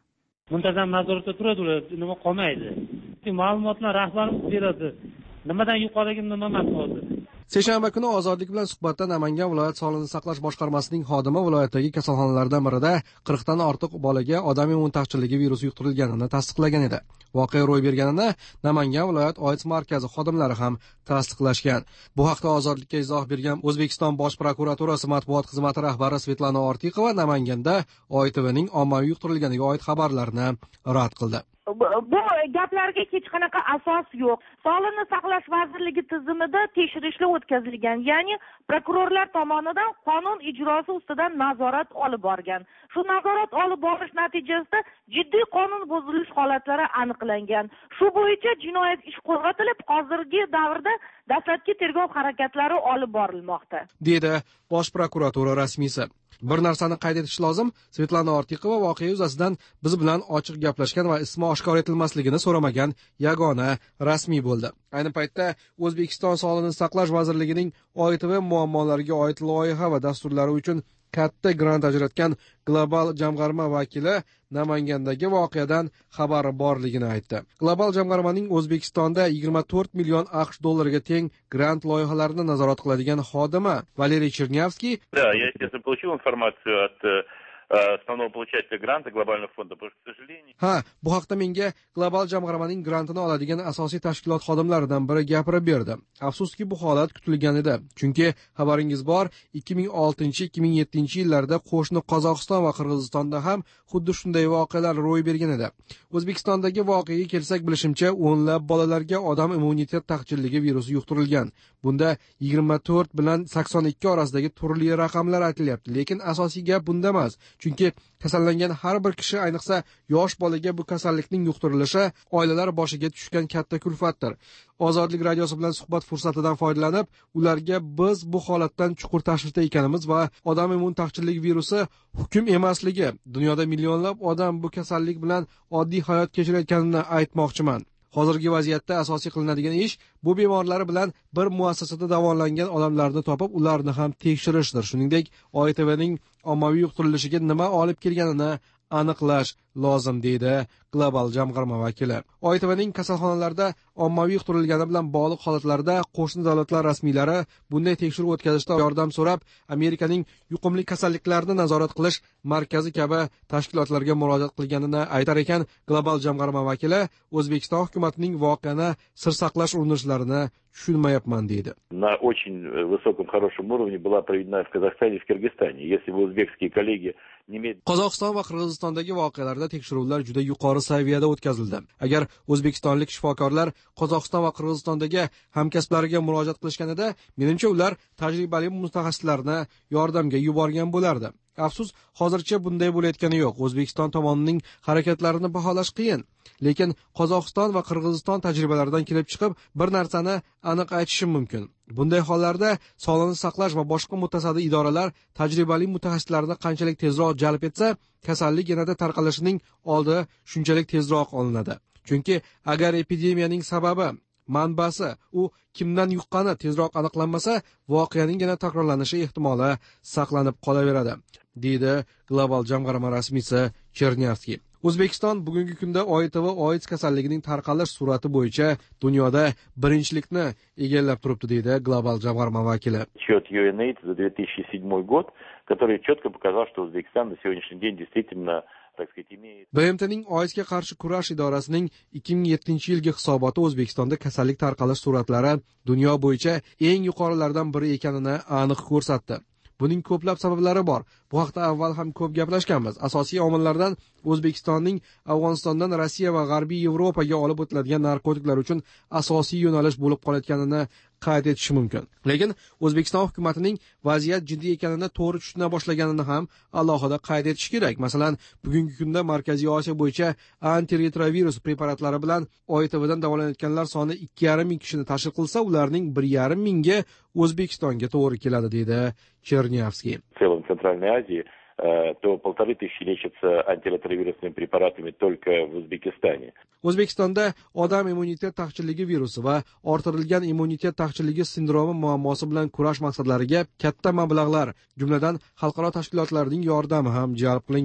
muntazam nazoratda turadi, ular nima qolmaydi. Ma'lumotlar rahbarimiz beradi. Nimadan yuqoriga nima emas hozir. Seshanba kuni Ozodlik bilan suhbatda Namangan viloyat sog'liqni saqlash boshqarmasining xodimi viloyatdagi kasalxonalardan birida qirq dan ortiq bolaga odam immun taqchilligi virusi yuqtirilganini tasdiqlagan edi. Voqea ro'y berganini Namangan viloyat AIDS markazi xodimlari ham tasdiqlashgan. Bu haqda Ozodlikka izoh bergan O'zbekiston Bosh prokuraturasi matbuot xizmati rahbari Svetlana Ortiqova Namanganda O Y T V'ning ommaviy yuqtirilganiga oid xabarlarni rad qildi. Bu gaplarga hech qanaqa asos yo'q. Sog'liqni saqlash vazirligi tizimida tekshirishlar o'tkazilgan, ya'ni prokurorlar tomonidan qonun ijrosi ustidan nazorat olib borgan. Shu nazorat olib borish natijasida jiddiy qonun buzilish holatlari aniqlangan. Shu bo'yicha jinoyat ishi qo'zg'atilib, hozirgi davrda dastlabki tergov harakatlari olib borilmoqda, dedi Bosh prokuratura rasmiysi. Bir narsani qayd etish lozim, Svetlana Ortiqova voqea yuzasidan biz bilan ochiq gaplashgan va ismi oshkor etilmasligini so'ramagan yagona rasmiy bo'ldi. Ayni paytda O'zbekiston Sog'liqni saqlash vazirligining O Y T V muammolariga oid loyiha va dasturlari uchun katta grant ajratgan Global jamg'arma vakili Namangandagi voqeadan xabari borligini aytdi. Global jamg'armaning O'zbekistonda yigirma to'rt million AQSh dollariga teng grant loyihalarini nazorat qiladigan xodimi Valeriy Чернявский: Да, я, естественно, получил информацию от основного получателя гранта глобального фонда, потому что, к сожалению... Ha, bu haqda menga Global jamg'armaning grantini oladigan asosiy tashkilot xodimlaridan biri gapirib berdi. Afsuski bu holat kutilgan edi. Chunki xabaringiz bor, ikki ming oltinchi ikki ming yettinchi yillarda qo'shni Qozog'iston va Qirg'izistonda ham xuddi shunday voqealar ro'y bergan edi. O'zbekistondagi voqeaga kelsak, bilishimcha, o'nlab bolalarga odam immunitet taqchilligi virusi yuqtirilgan. Bunda yigirma to'rt bilan sakson ikki orasidagi turli raqamlar aytilyapti, lekin asosiy gap bunda emas. Chunki kasallangan har bir kishi, ayniqsa yosh bolaga bu kasallikning yuqtirilishi oilalar boshiga tushgan katta kulfatdir. Ozodlik radiosi bilan suhbat fursatidan foydalanib, ularga biz bu holatdan chuqur tashvishda ekanimiz va odam immun taqchilligi virusi hukm emasligi, dunyoda millionlab odam bu kasallik bilan oddiy hayot kechirayotganini aytmoqchiman. Hozirgi vaziyatda asosiy qilinadigan ish bu bemorlar bilan bir muassasada davolangan odamlarni topib, ularni ham tekshirishdir. Shuningdek, O Y T V'ning ommaviy yuqtirilishiga nima olib kelganini aniqlash lozim, deydi Global jamg'arma vakili. O Y T V'ning kasalxonalarda ommaviy yuqtirilgani bilan bog'liq holatlarda qo'shni davlatlar rasmiylari bunday tekshiruv o'tkazishda yordam so'rab, Amerikaning yuqumli kasalliklarni nazorat qilish markazi kabi tashkilotlarga murojaat qilganini aytar ekan, Global jamg'arma vakili O'zbekiston hukumatining voqeani sir saqlash urinishlarini tushunmayapman, deydi. На очень высоком, хорошем уровне была проведена в Казахстане и в Кыргызстане. Если бы узбекские коллеги немедленно... Qozog'iston va Qirg'izistondagi voqealarda tekshiruvlar juda yuqori saviyada o'tkazildi. Agar o'zbekistonlik shifokorlar Qozog'iston va Qirg'izistondagi hamkasblariga murojaat qilishganida, menimcha ular tajribali mutaxassislarni yordamga yuborgan bo'lardi. Afsus, hozircha bunday bo'layotgani yo'q. O'zbekiston tomonining harakatlarini baholash qiyin. Lekin Qozog'iston va Qirg'iziston tajribalaridan kelib chiqib, bir narsani aniq aytishim mumkin. Bunday hollarda sog'liqni saqlash va boshqa mutasaddi idoralar tajribali mutaxassislarni qanchalik tezroq jalb etsa, kasallik yanada tarqalishining oldi shunchalik tezroq olinadi. Chunki agar epidemiyaning sababi, manbasi, u kimdan yuqqani tezroq aniqlanmasa, voqeaning yana takrorlanishi ehtimoli saqlanib qolaveradi, deydi Global jamg'arma rasmiysi Чернявский. O'zbekiston bugungi kunda O Y T V AIDS kasalligining tarqalish surati bo'yicha dunyoda birinchilikni egallab turibdi, deydi Global jamg'arma vakili. Отчет ю эн эйдс за две тысячи седьмой год, который четко показал, что Узбекистан на сегодняшний день действительно, так сказать, имеет... B M T'ning AIDSga qarshi kurash idorasining ikki ming yettinchi yilgi hisoboti O'zbekistonda kasallik tarqalish suratlari dunyo bo'yicha eng yuqorilardan biri ekanini aniq ko'rsatdi. Buning ko'plab sabablari bor. Bu haqda avval ham ko'p gaplashganmiz. Asosiy omillardan O'zbekistonning Afg'onistondan Rossiya va G'arbiy Yevropaga olib o'tiladigan narkotiklar uchun asosiy yo'nalish bo'lib qolayotganini qayd etish mumkin. Lekin O'zbekiston hukumatining vaziyat jiddiy ekanini to'g'ri tushuna boshlaganini ham alohida qayd etish kerak. Masalan, bugungi kunda Markaziy Osiyo bo'yicha antiretrovirus preparatlari bilan O Y T V'dan davolanayotganlar soni ikki yarim ming kishini tashkil qilsa, ularning bir yarim mingga O'zbekistonga to'g'ri keladi, deydi Чернявский. В целом Центральной Азии, то полторы тысячи лечатся антиретровирусными препаратами только в Узбекистане. O'zbekistonda odam immunitet taqchilligi virusi va orttirilgan immunitet taqchilligi sindromi muammosi bilan kurash maqsadlariga katta mablag'lar, jumladan xalqaro tashkilotlarning yordami ham jalb qilingan.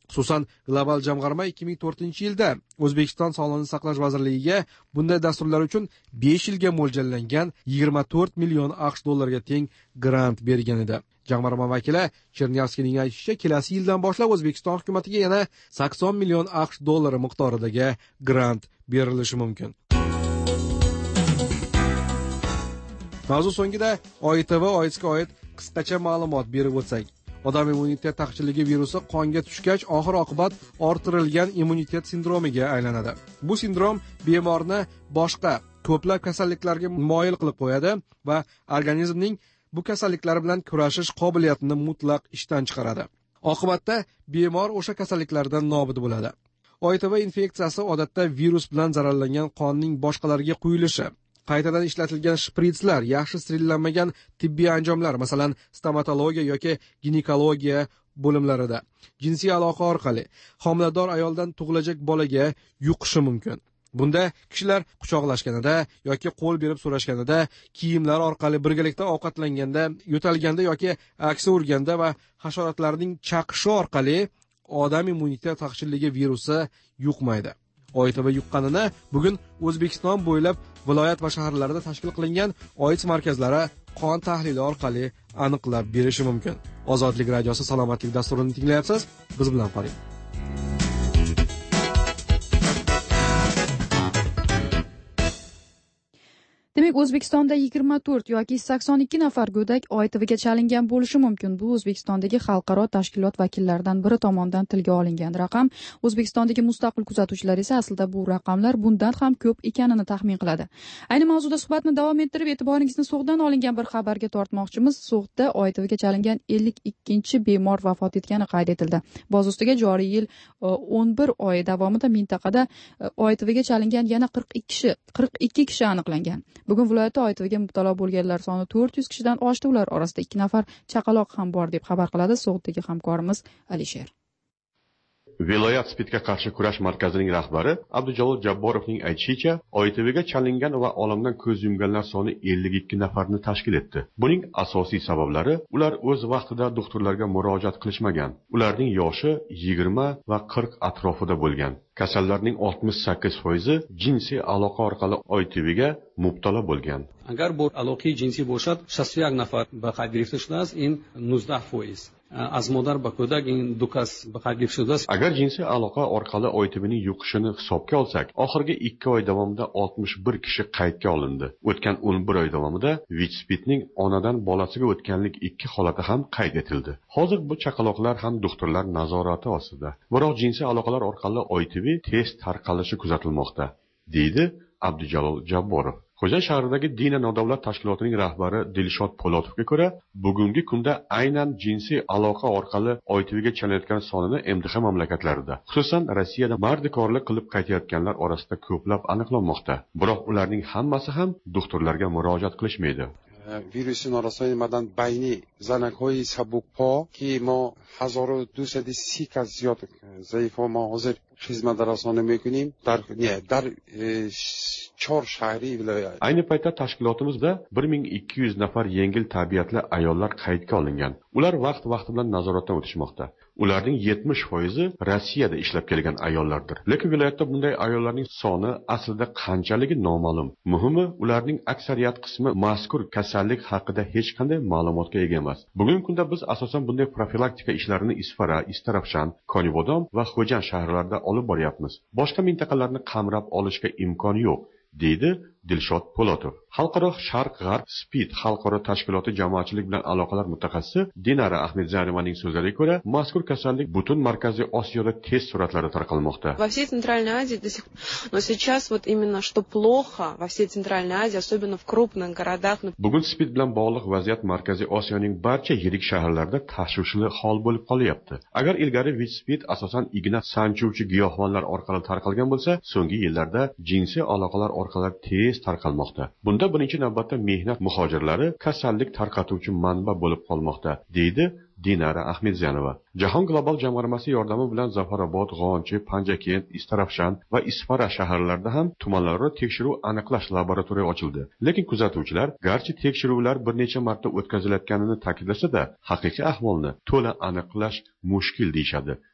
Xususan, Global jamg'arma ikki ming to'rtinchi yilda O'zbekiston Sog'liqni saqlash vazirligiga bunday dasturlar uchun besh yilga mo'ljallangan yigirma to'rt million aqsh dollariga teng grant bergan edi. Jamg'arma vakili Chernyavskiyning aytishicha, kelasi yildan boshlab O'zbekiston hukumatiga yana sakson million aqsh dollari miqdoridagi grant berilishi mumkin. Mavzu so'ngida O I T V oitsga oid qisqacha ma'lumot berib o'tsak. Odam immunitet taqchilligi virusi qonga tushgach, oxir oqibat orttirilgan immunitet sindromiga aylanadi. Bu sindrom bemorni boshqa ko'plab kasalliklarga moyil qilib qo'yadi va organizmning bu kasalliklar bilan kurashish qobiliyatini mutlaq ishdan chiqaradi. Oqibatda bemor o'sha kasalliklardan nobud bo'ladi. O I T V infeksiyasi odatda virus bilan zararlangan qonning boshqalarga quyilishi, qaytadan ishlatilgan shpritslar, yaxshi sterillanmagan tibbiy anjomlar, masalan, stomatologiya yoki ginekologiya bo'limlarida jinsiy aloqa orqali homilador ayoldan tug'ilajak bolaga yuqishi mumkin. Bunda kishilar quchoqlashganida yoki qo'l berib so'rashganida, kiyimlar orqali birgalikda ovqatlanganda, yo'talganda yoki aksi urganda va hasharotlarning chaqishi orqali odam immunitet taqchilligi virusi yuqmaydi. O I T V yuqqanini bugun O'zbekiston bo'ylab viloyat va shaharlarda tashkil qilingan oits markazlari qon tahlili orqali aniqlab berishi mumkin. Ozodlik radiosi salomatlik dasturini tinglayapsiz. Biz bilan qoling. Demak, O'zbekistonda yigirma to'rt yoki sakson ikki nafar go'dak O I T Vga chalingan bo'lishi mumkin. Bu O'zbekistondagi xalqaro tashkilot vakillaridan biri tomonidan tilga olingan raqam. O'zbekistondagi mustaqil kuzatuvchilar esa aslida bu raqamlar bundan ham ko'p ekanini taxmin qiladi. Ayni mavzuda suhbatni davom ettirib, e'tiboringizni So'g'dan olingan bir xabarga tortmoqchimiz. So'g'da O I T Vga chalingan ellik ikkinchi bemor vafot etgani qayd etildi. Boz ustiga joriy yil o'n bir oy davomida mintaqada O I T Vga chalingan yana qirq ikki kishi, qirq ikki kishi aniqlangan. Bugun viloyatda O I T Vga mubtalo bo'lganlar soni to'rt yuz kishidan oshdi. Ular orasida ikki nafar chaqaloq ham bor deb xabar qiladi So'g'dagi hamkorimiz Alisher. Viloyat spidga qarshi kurash markazining rahbari Abdujalol Jabborovning aytishicha, O I T Vga chalingan va olamdan ko'z yumganlar soni ellik ikki nafarni tashkil etdi. Buning asosiy sabablari ular o'z vaqtida doktorlarga murojaat qilishmagan. Ularning yoshi yigirma va qirq atrofida bo'lgan. Kasallarning oltmish sakkiz foizi jinsiy aloqa orqali O I T Vga mubtalo bo'lgan. Agar bu aloqa jinsiy bo'lsa, شصت و یک nafar به قید گرفته شده است، این نوزده فایز. از مادر به کودک این دو کس به قید گرفته شده است. Agar jinsiy aloqa orqali O I T Vning yuqishini hisobga olsak, oxirgi ikki oy davomida oltmish bir kishi qaydga olindi. O'tgan o'n bir oy davomida VICSPIDning onadan bolasiga o'tganlik ikki holati ham qayd etildi. Hozir bu chaqaloqlar ham doktorlar nazorati ostida. Biroq jinsiy aloqalar orqali O I T V tez tarqalishi kuzatilmoqda, deydi Abdujalol Jabborov. Xo'jand shahridagi Dina nodavlat tashkilotining rahbari Dilshod Polotovga ko'ra, bugungi kunda aynan jinsiy aloqa orqali O I T Vga chalinayotgan sonini M D H mamlakatlarida, xususan Rossiyada mardikorlik qilib qaytayotganlar orasida ko'plab aniqlanmoqda. Biroq ularning hammasi ham doktorlarga murojaat qilishmaydi. ویروس نارسایی مدن بینی زنک‌های سبک‌پا که ما هزار و دویست و سی کس زیاد ضعیف‌ها ما حاضر خدمت رسانی میکنیم در در چهار شهری ولایت. Ayni paytda tashkilotimizda bir ming ikki yuz nafar yengil tabiatli ayollar qaydga olingan. Ular vaqt-vaqti bilan nazoratdan o'tishmoqda. Ularning yetmish foizi Rossiyada ishlab kelgan ayollardir. Lekin viloyatda bunday ayollarning soni aslida qanchaligi noma'lum. Muhimi, ularning aksariyat qismi mazkur kasallik haqida hech qanday ma'lumotga ega emas. Bugungi kunda biz asosan bunday profilaktika ishlarini Isfara, Istarafshan, Konibodom va Xo'jand shaharlarida olib boryapmiz. Boshqa mintaqalarni qamrab olishga imkon yo'q, deydi Dilshod Polotov. Xalqaro Sharq-G'arb SPID xalqaro tashkiloti jamoatchilik bilan aloqalar mutaxassisi Dinara Ahmedzanovaning so'zlariga ko'ra, mazkur kasallik butun Markaziy Osiyoda tez sur'atlarda tarqalmoqda. Во всей Центральной Азии до сих пор, но сейчас вот именно что плохо во всей Центральной Азии, особенно в крупных городах. Bugun SPID bilan bog'liq vaziyat Markaziy Osiyoning barcha yirik shaharlarida tashvishli hol bo'lib qolyapti. Agar ilgari VICSPID asosan igna sanchuvchi giyohvonlar orqali tarqalgan bo'lsa, so'nggi yillarda jinsiy aloqalar orqali tez tarqalmoqda. Bunda birinchi navbatda mehnat muhojirlari kasallik tarqatuvchi manba bo'lib qolmoqda, deydi Dinara Ahmedzanova. Jahon global jamg'armasi yordami bilan Zafarobod, G'onchi, Panjakent, Istarafshan va Isfara shaharlarida ham tumanlararo tekshiruv aniqlash laboratoriya ochildi. Lekin kuzatuvchilar garchi tekshiruvlar bir necha marta o'tkazilayotganini ta'kidlasa-da, haqiqiy ahvolni to'la aniqlash mushkul deyshadi.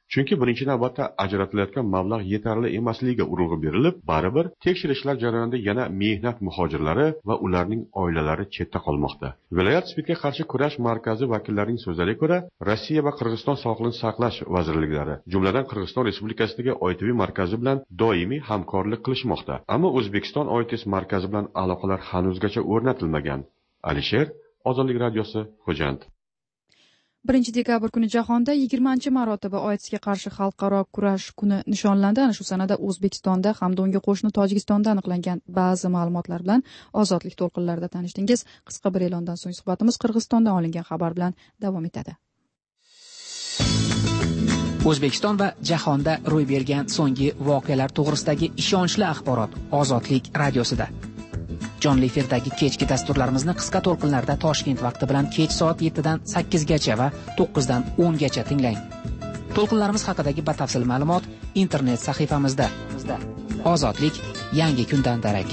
Chunki birinchi navbatda ajratilayotgan mablag' yetarli emasligiga urg'u berilib, baribir tekshirishlar jarayonida yana mehnat muhojirlari va ularning oilalari chetda qolmoqda. Viloyat spidga qarshi kurash markazi vakillarining so'zlariga ko'ra, Rossiya va Qirg'iziston sog'liqni saqlash vazirliklari, jumladan Qirg'iziston Respublikasidagi O T V markazi bilan doimiy hamkorlik qilishmoqda. Ammo O'zbekiston O T S markazi bilan aloqalar hanuzgacha o'rnatilmagan. Alisher, Ozodlik radiosi, Xo'jand. birinchi dekabr kuni jahonda yigirmanchi marotaba OITSga qarshi xalqaro kurash kuni nishonlandi. Ana shu sanada O'zbekistonda hamda unga qo'shni Tojikistonda aniqlangan ba'zi ma'lumotlar bilan ozodlik to'lqinlarida tanishdingiz. Qisqa bir e'londan so'ng suhbatimiz Qirg'izistondan olingan xabar bilan davom etadi. O'zbekiston va jahonda ro'y bergan so'nggi voqealar to'g'risidagi ishonchli axborot Ozodlik radiosida. Jonli efirdagi kechki dasturlarimizni qisqa to'lqinlarda Toshkent vaqti bilan kech soat yettidan sakkizgacha va to'qqizdan o'ngacha tinglang. To'lqinlarimiz haqidagi batafsil ma'lumot internet sahifamizda. Ozodlik yangi kundan darak.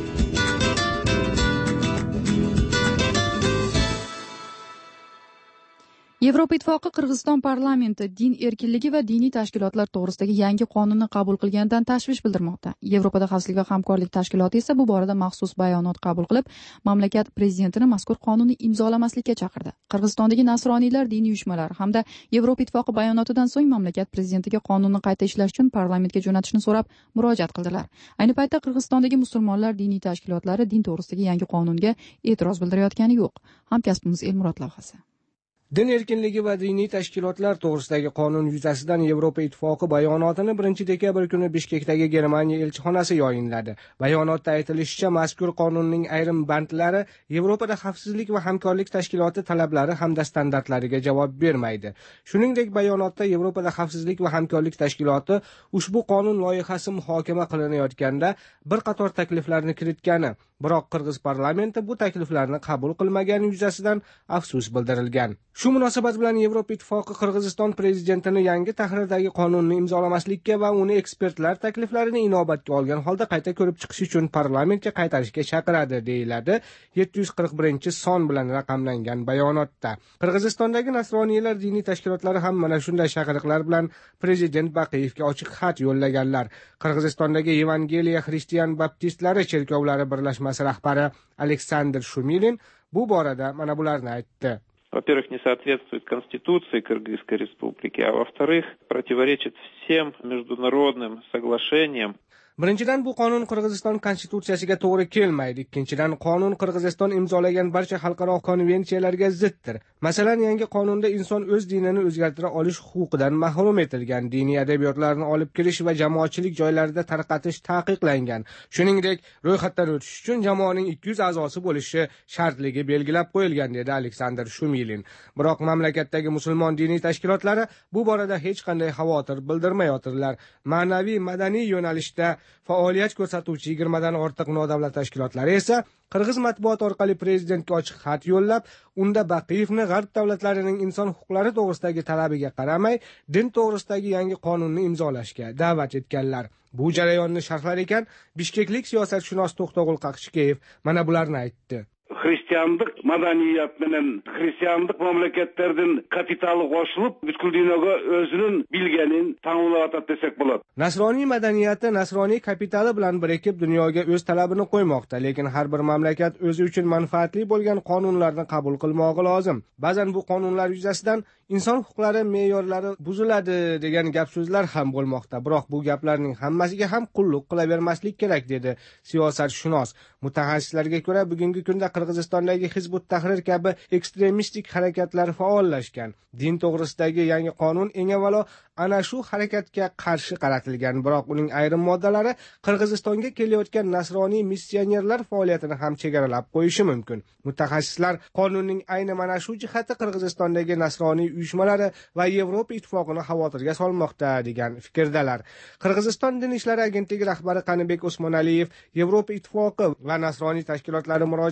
Yevropa Ittifoqi Qirg'iziston parlamenti din erkinligi va diniy tashkilotlar to'g'risidagi yangi qonunni qabul qilganidan tashvish bildirmoqda. Yevropada xavfsizlik va hamkorlik tashkiloti esa bu borada maxsus bayonot qabul qilib, mamlakat prezidentini mazkur qonunni imzolamaslikka chaqirdi. Qirg'izistondagi nasroniylar diniy uyushmalari hamda Yevropa Ittifoqi bayonotidan so'ng mamlakat prezidentiga qonunni qayta ishlash uchun parlamentga jo'natishni so'rab murojaat qildilar. Ayni paytda Qirg'izistondagi musulmonlar diniy tashkilotlari din to'g'risidagi yangi qonunga e'tiroz bildirayotgani yo'q. Hamkasbimiz Elmurod lavhasi. Din erkinligi va diniy tashkilotlar to'g'risidagi qonun yuzasidan Yevropa Ittifoqi bayonotini birinchi dekabr kuni Bishkekdagi Germaniya elchixonasi yayinladi. Bayonotda aytilishicha, mazkur qonunning ayrim bandlari Yevropada xavfsizlik va hamkorlik tashkiloti talablari hamda standartlariga javob bermaydi. Shuningdek, bayonotda Yevropada xavfsizlik va hamkorlik tashkiloti ushbu qonun loyihasi muhokama qilinayotganda bir qator takliflarni kiritgani, biroq Qirg'iz parlamenti bu takliflarni qabul qilmagani yuzasidan afsus bildirilgan. Shu munosabat bilan Yevropa Ittifoqi Qirg'iziston prezidentini yangi tahrirdagi qonunni imzolamaslikka va uni ekspertlar takliflarini inobatga olgan holda qayta ko'rib chiqish uchun parlamentga qaytarishga chaqiradi, deyiladi yetti yuz qirq birinchi son bilan raqamlangan bayonotda. Qirg'izistondagi nasroniylar diniy tashkilotlari ham mana shunday chaqiriqlar bilan prezident Baqiyevga ochiq xat yo'llaganlar. Qirg'izistondagi Evangeliya xristian baptistlari cherkovlari birlashmasi rahbari Aleksandr Shumilin bu borada mana bularni aytdi. Во-первых, не соответствует Конституции Кыргызской Республики, а во-вторых, противоречит всем международным соглашениям. Birinchidan, bu qonun Qirg'iziston konstitutsiyasiga to'g'ri kelmaydi. Ikkinchidan, qonun Qirg'iziston imzolagan barcha xalqaro konvensiyalarga ziddir. Masalan, yangi qonunda inson o'z dinini o'zgartira olish huquqidan mahrum etilgan, diniy adabiyotlarni olib kirish va jamoatchilik joylarida tarqatish taqiqlangan. Shuningdek, ro'yxatdan o'tish uchun jamoaning ikki yuz a'zosi bo'lishi shartligi belgilab qo'yilgan, dedi Aleksandr Shumilin. Biroq mamlakatdagi musulmon diniy tashkilotlari bu borada hech qanday xavotir bildirmayotirlar. Ma'naviy madaniy yo'nalishda faoliyat ko'rsatuvchi yigirmadan ortiq nodavlat tashkilotlari esa Qirg'iz matbuot orqali prezidentga ochiq xat yo'llab, unda Baqiyevni g'arb davlatlarining inson huquqlari to'g'risidagi talabiga qaramay, din to'g'risidagi yangi qonunni imzolashga da'vat etganlar. Bu jarayonni sharhlar ekan bishkeklik siyosatshunos To'xtag'ul Qaqshikeyev mana bularni aytdi. Hristiyanlık madaniyat menen Hristiyanlık mamlaketlerden kapitali qo'shilib, butkul dunyoga o'zining bilganin ta'minlab atat desek bo'ladi. Nasroniy madaniyati nasroniy kapitali bilan birikib dunyoga o'z talabini qo'ymoqda, lekin har bir mamlakat o'zi uchun manfaatli bo'lgan qonunlarni qabul qilmog'i lozim. Ba'zan bu qonunlar yuzasidan inson huquqlari me'yorlari buziladi degan gap so'zlar ham bo'lmoqda. Biroq bu gaplarning hammasiga ham qulluq qilavermaslik kerak, dedi siyosatshunos. Mutaxassislarga ko'ra, bugungi kunda Qirg'izistondagi Hizbut Tahrir kabi ekstremistik harakatlar faollashgan. Din to'g'risidagi yangi qonun eng avvalo ana shu harakatga qarshi qaratilgan, biroq uning ayrim moddalari Qirg'izistonga kelayotgan nasroniy missionerlar faoliyatini ham chegaralab qo'yishi mumkin. Mutaxassislar qonunning ayni mana shu jihati Qirg'izistondagi nasroniy uyushmalari va Yevropa Ittifoqini xavotirga solmoqda degan fikrdalar. Qirg'iziston din ishlari agentligi rahbari Qanibek Osmonaliyev Yevropa Ittifoqi va nasroniy tashkilotlari murojaatlariga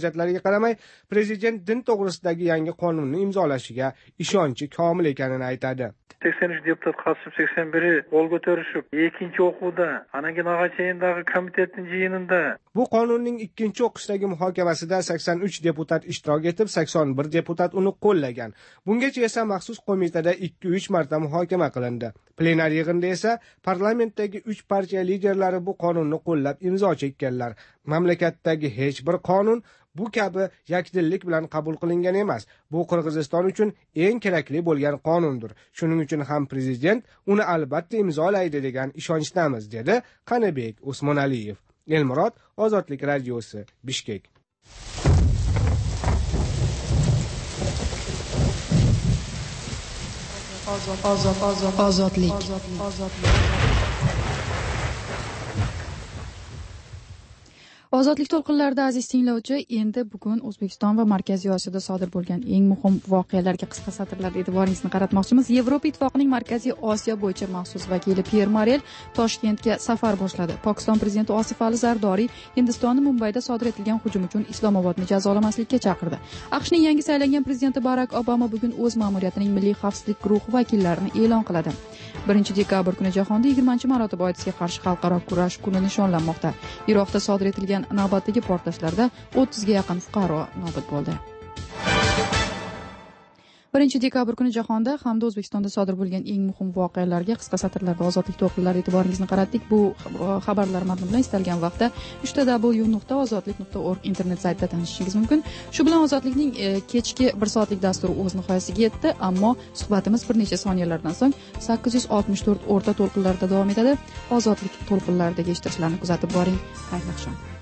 qaramay, prezident din to'g'risidagi yangi qonunni imzolashiga ishonchi komil ekanini aytadi. sakson uch deputat қатысып, sakson biri qo'l ko'tarishib, ikkinchi o'quvda, anagi Nog'achayindagi komitetning jiyinida. Bu qonunning ikkinchi o'qishdagi muhokamasida sakson uch deputat ishtirok etib, sakson bir deputat uni qo'llagan. Bungacha esa maxsus qo'mitada ikki uch marta muhokama qilindi. Plenar yig'inda esa parlamentdagi uch partiya liderlari bu qonunni qo'llab imzo chekkanlar. Mamlakatdagi hech bir qonun bu kabi yakdillik bilan qabul qilingan emas. Bu Qirg'iziston uchun eng kerakli bo'lgan qonundir. Shuning uchun ham prezident uni albatta imzolaydi degan ishonchdamiz, dedi Qanibek Usmonaliyev. Elmurod, Ozodlik radiosi, Bishkek. Ozodlik. Ozodlik to'lqinlarida aziz tinglovchi, endi bugun O'zbekiston va Markaziy Osiyoda sodir bo'lgan eng muhim voqealarga qisqa satrlarda e'tiboringizni qaratmoqchimiz. Yevropa Ittifoqining Markaziy Osiyo bo'yicha maxsus vakili Pyer Morel Toshkentga safar boshladi. Pokiston prezidenti Osif Ali Zardoriy Hindistonning Mumbayda sodir etilgan hujum uchun Islomobodni jazolamaslikka chaqirdi. AQShning yangi saylangan prezidenti Barak Obama bugun o'z ma'muriyatining Milliy xavfsizlik guruhi vakillarini e'lon qiladi. birinchi dekabr kuni jahonda yigirmanchi marotaba OIDSga qarshi xalqaro kurash kuni nishonlanmoqda. Iroqda sodir etilgan navbatdagi portlashlarda o'ttizga yaqin fuqaro nobud bo'ldi. birinchi dekabr kuni jahonda hamda O'zbekistonda sodir bo'lgan eng muhim voqealarga qisqa satrlarda ozodlik to'lqinlari e'tiboringizni qaratdik. Bu xabarlar matni bilan istalgan vaqtda uch w nuqta ozodlik nuqta org internet saytida tanishishingiz mumkin. Shu bilan ozodlikning kechki bir soatlik dasturi o'z nihoyasiga yetdi, ammo suhbatimiz bir necha soniyalardan so'ng sakkiz yuz oltmish to'rt o'rta to'lqinlarda davom etadi. Ozodlik to'lqinlaridagi eshittirishlarni kuzatib boring. Xayrli oqshom.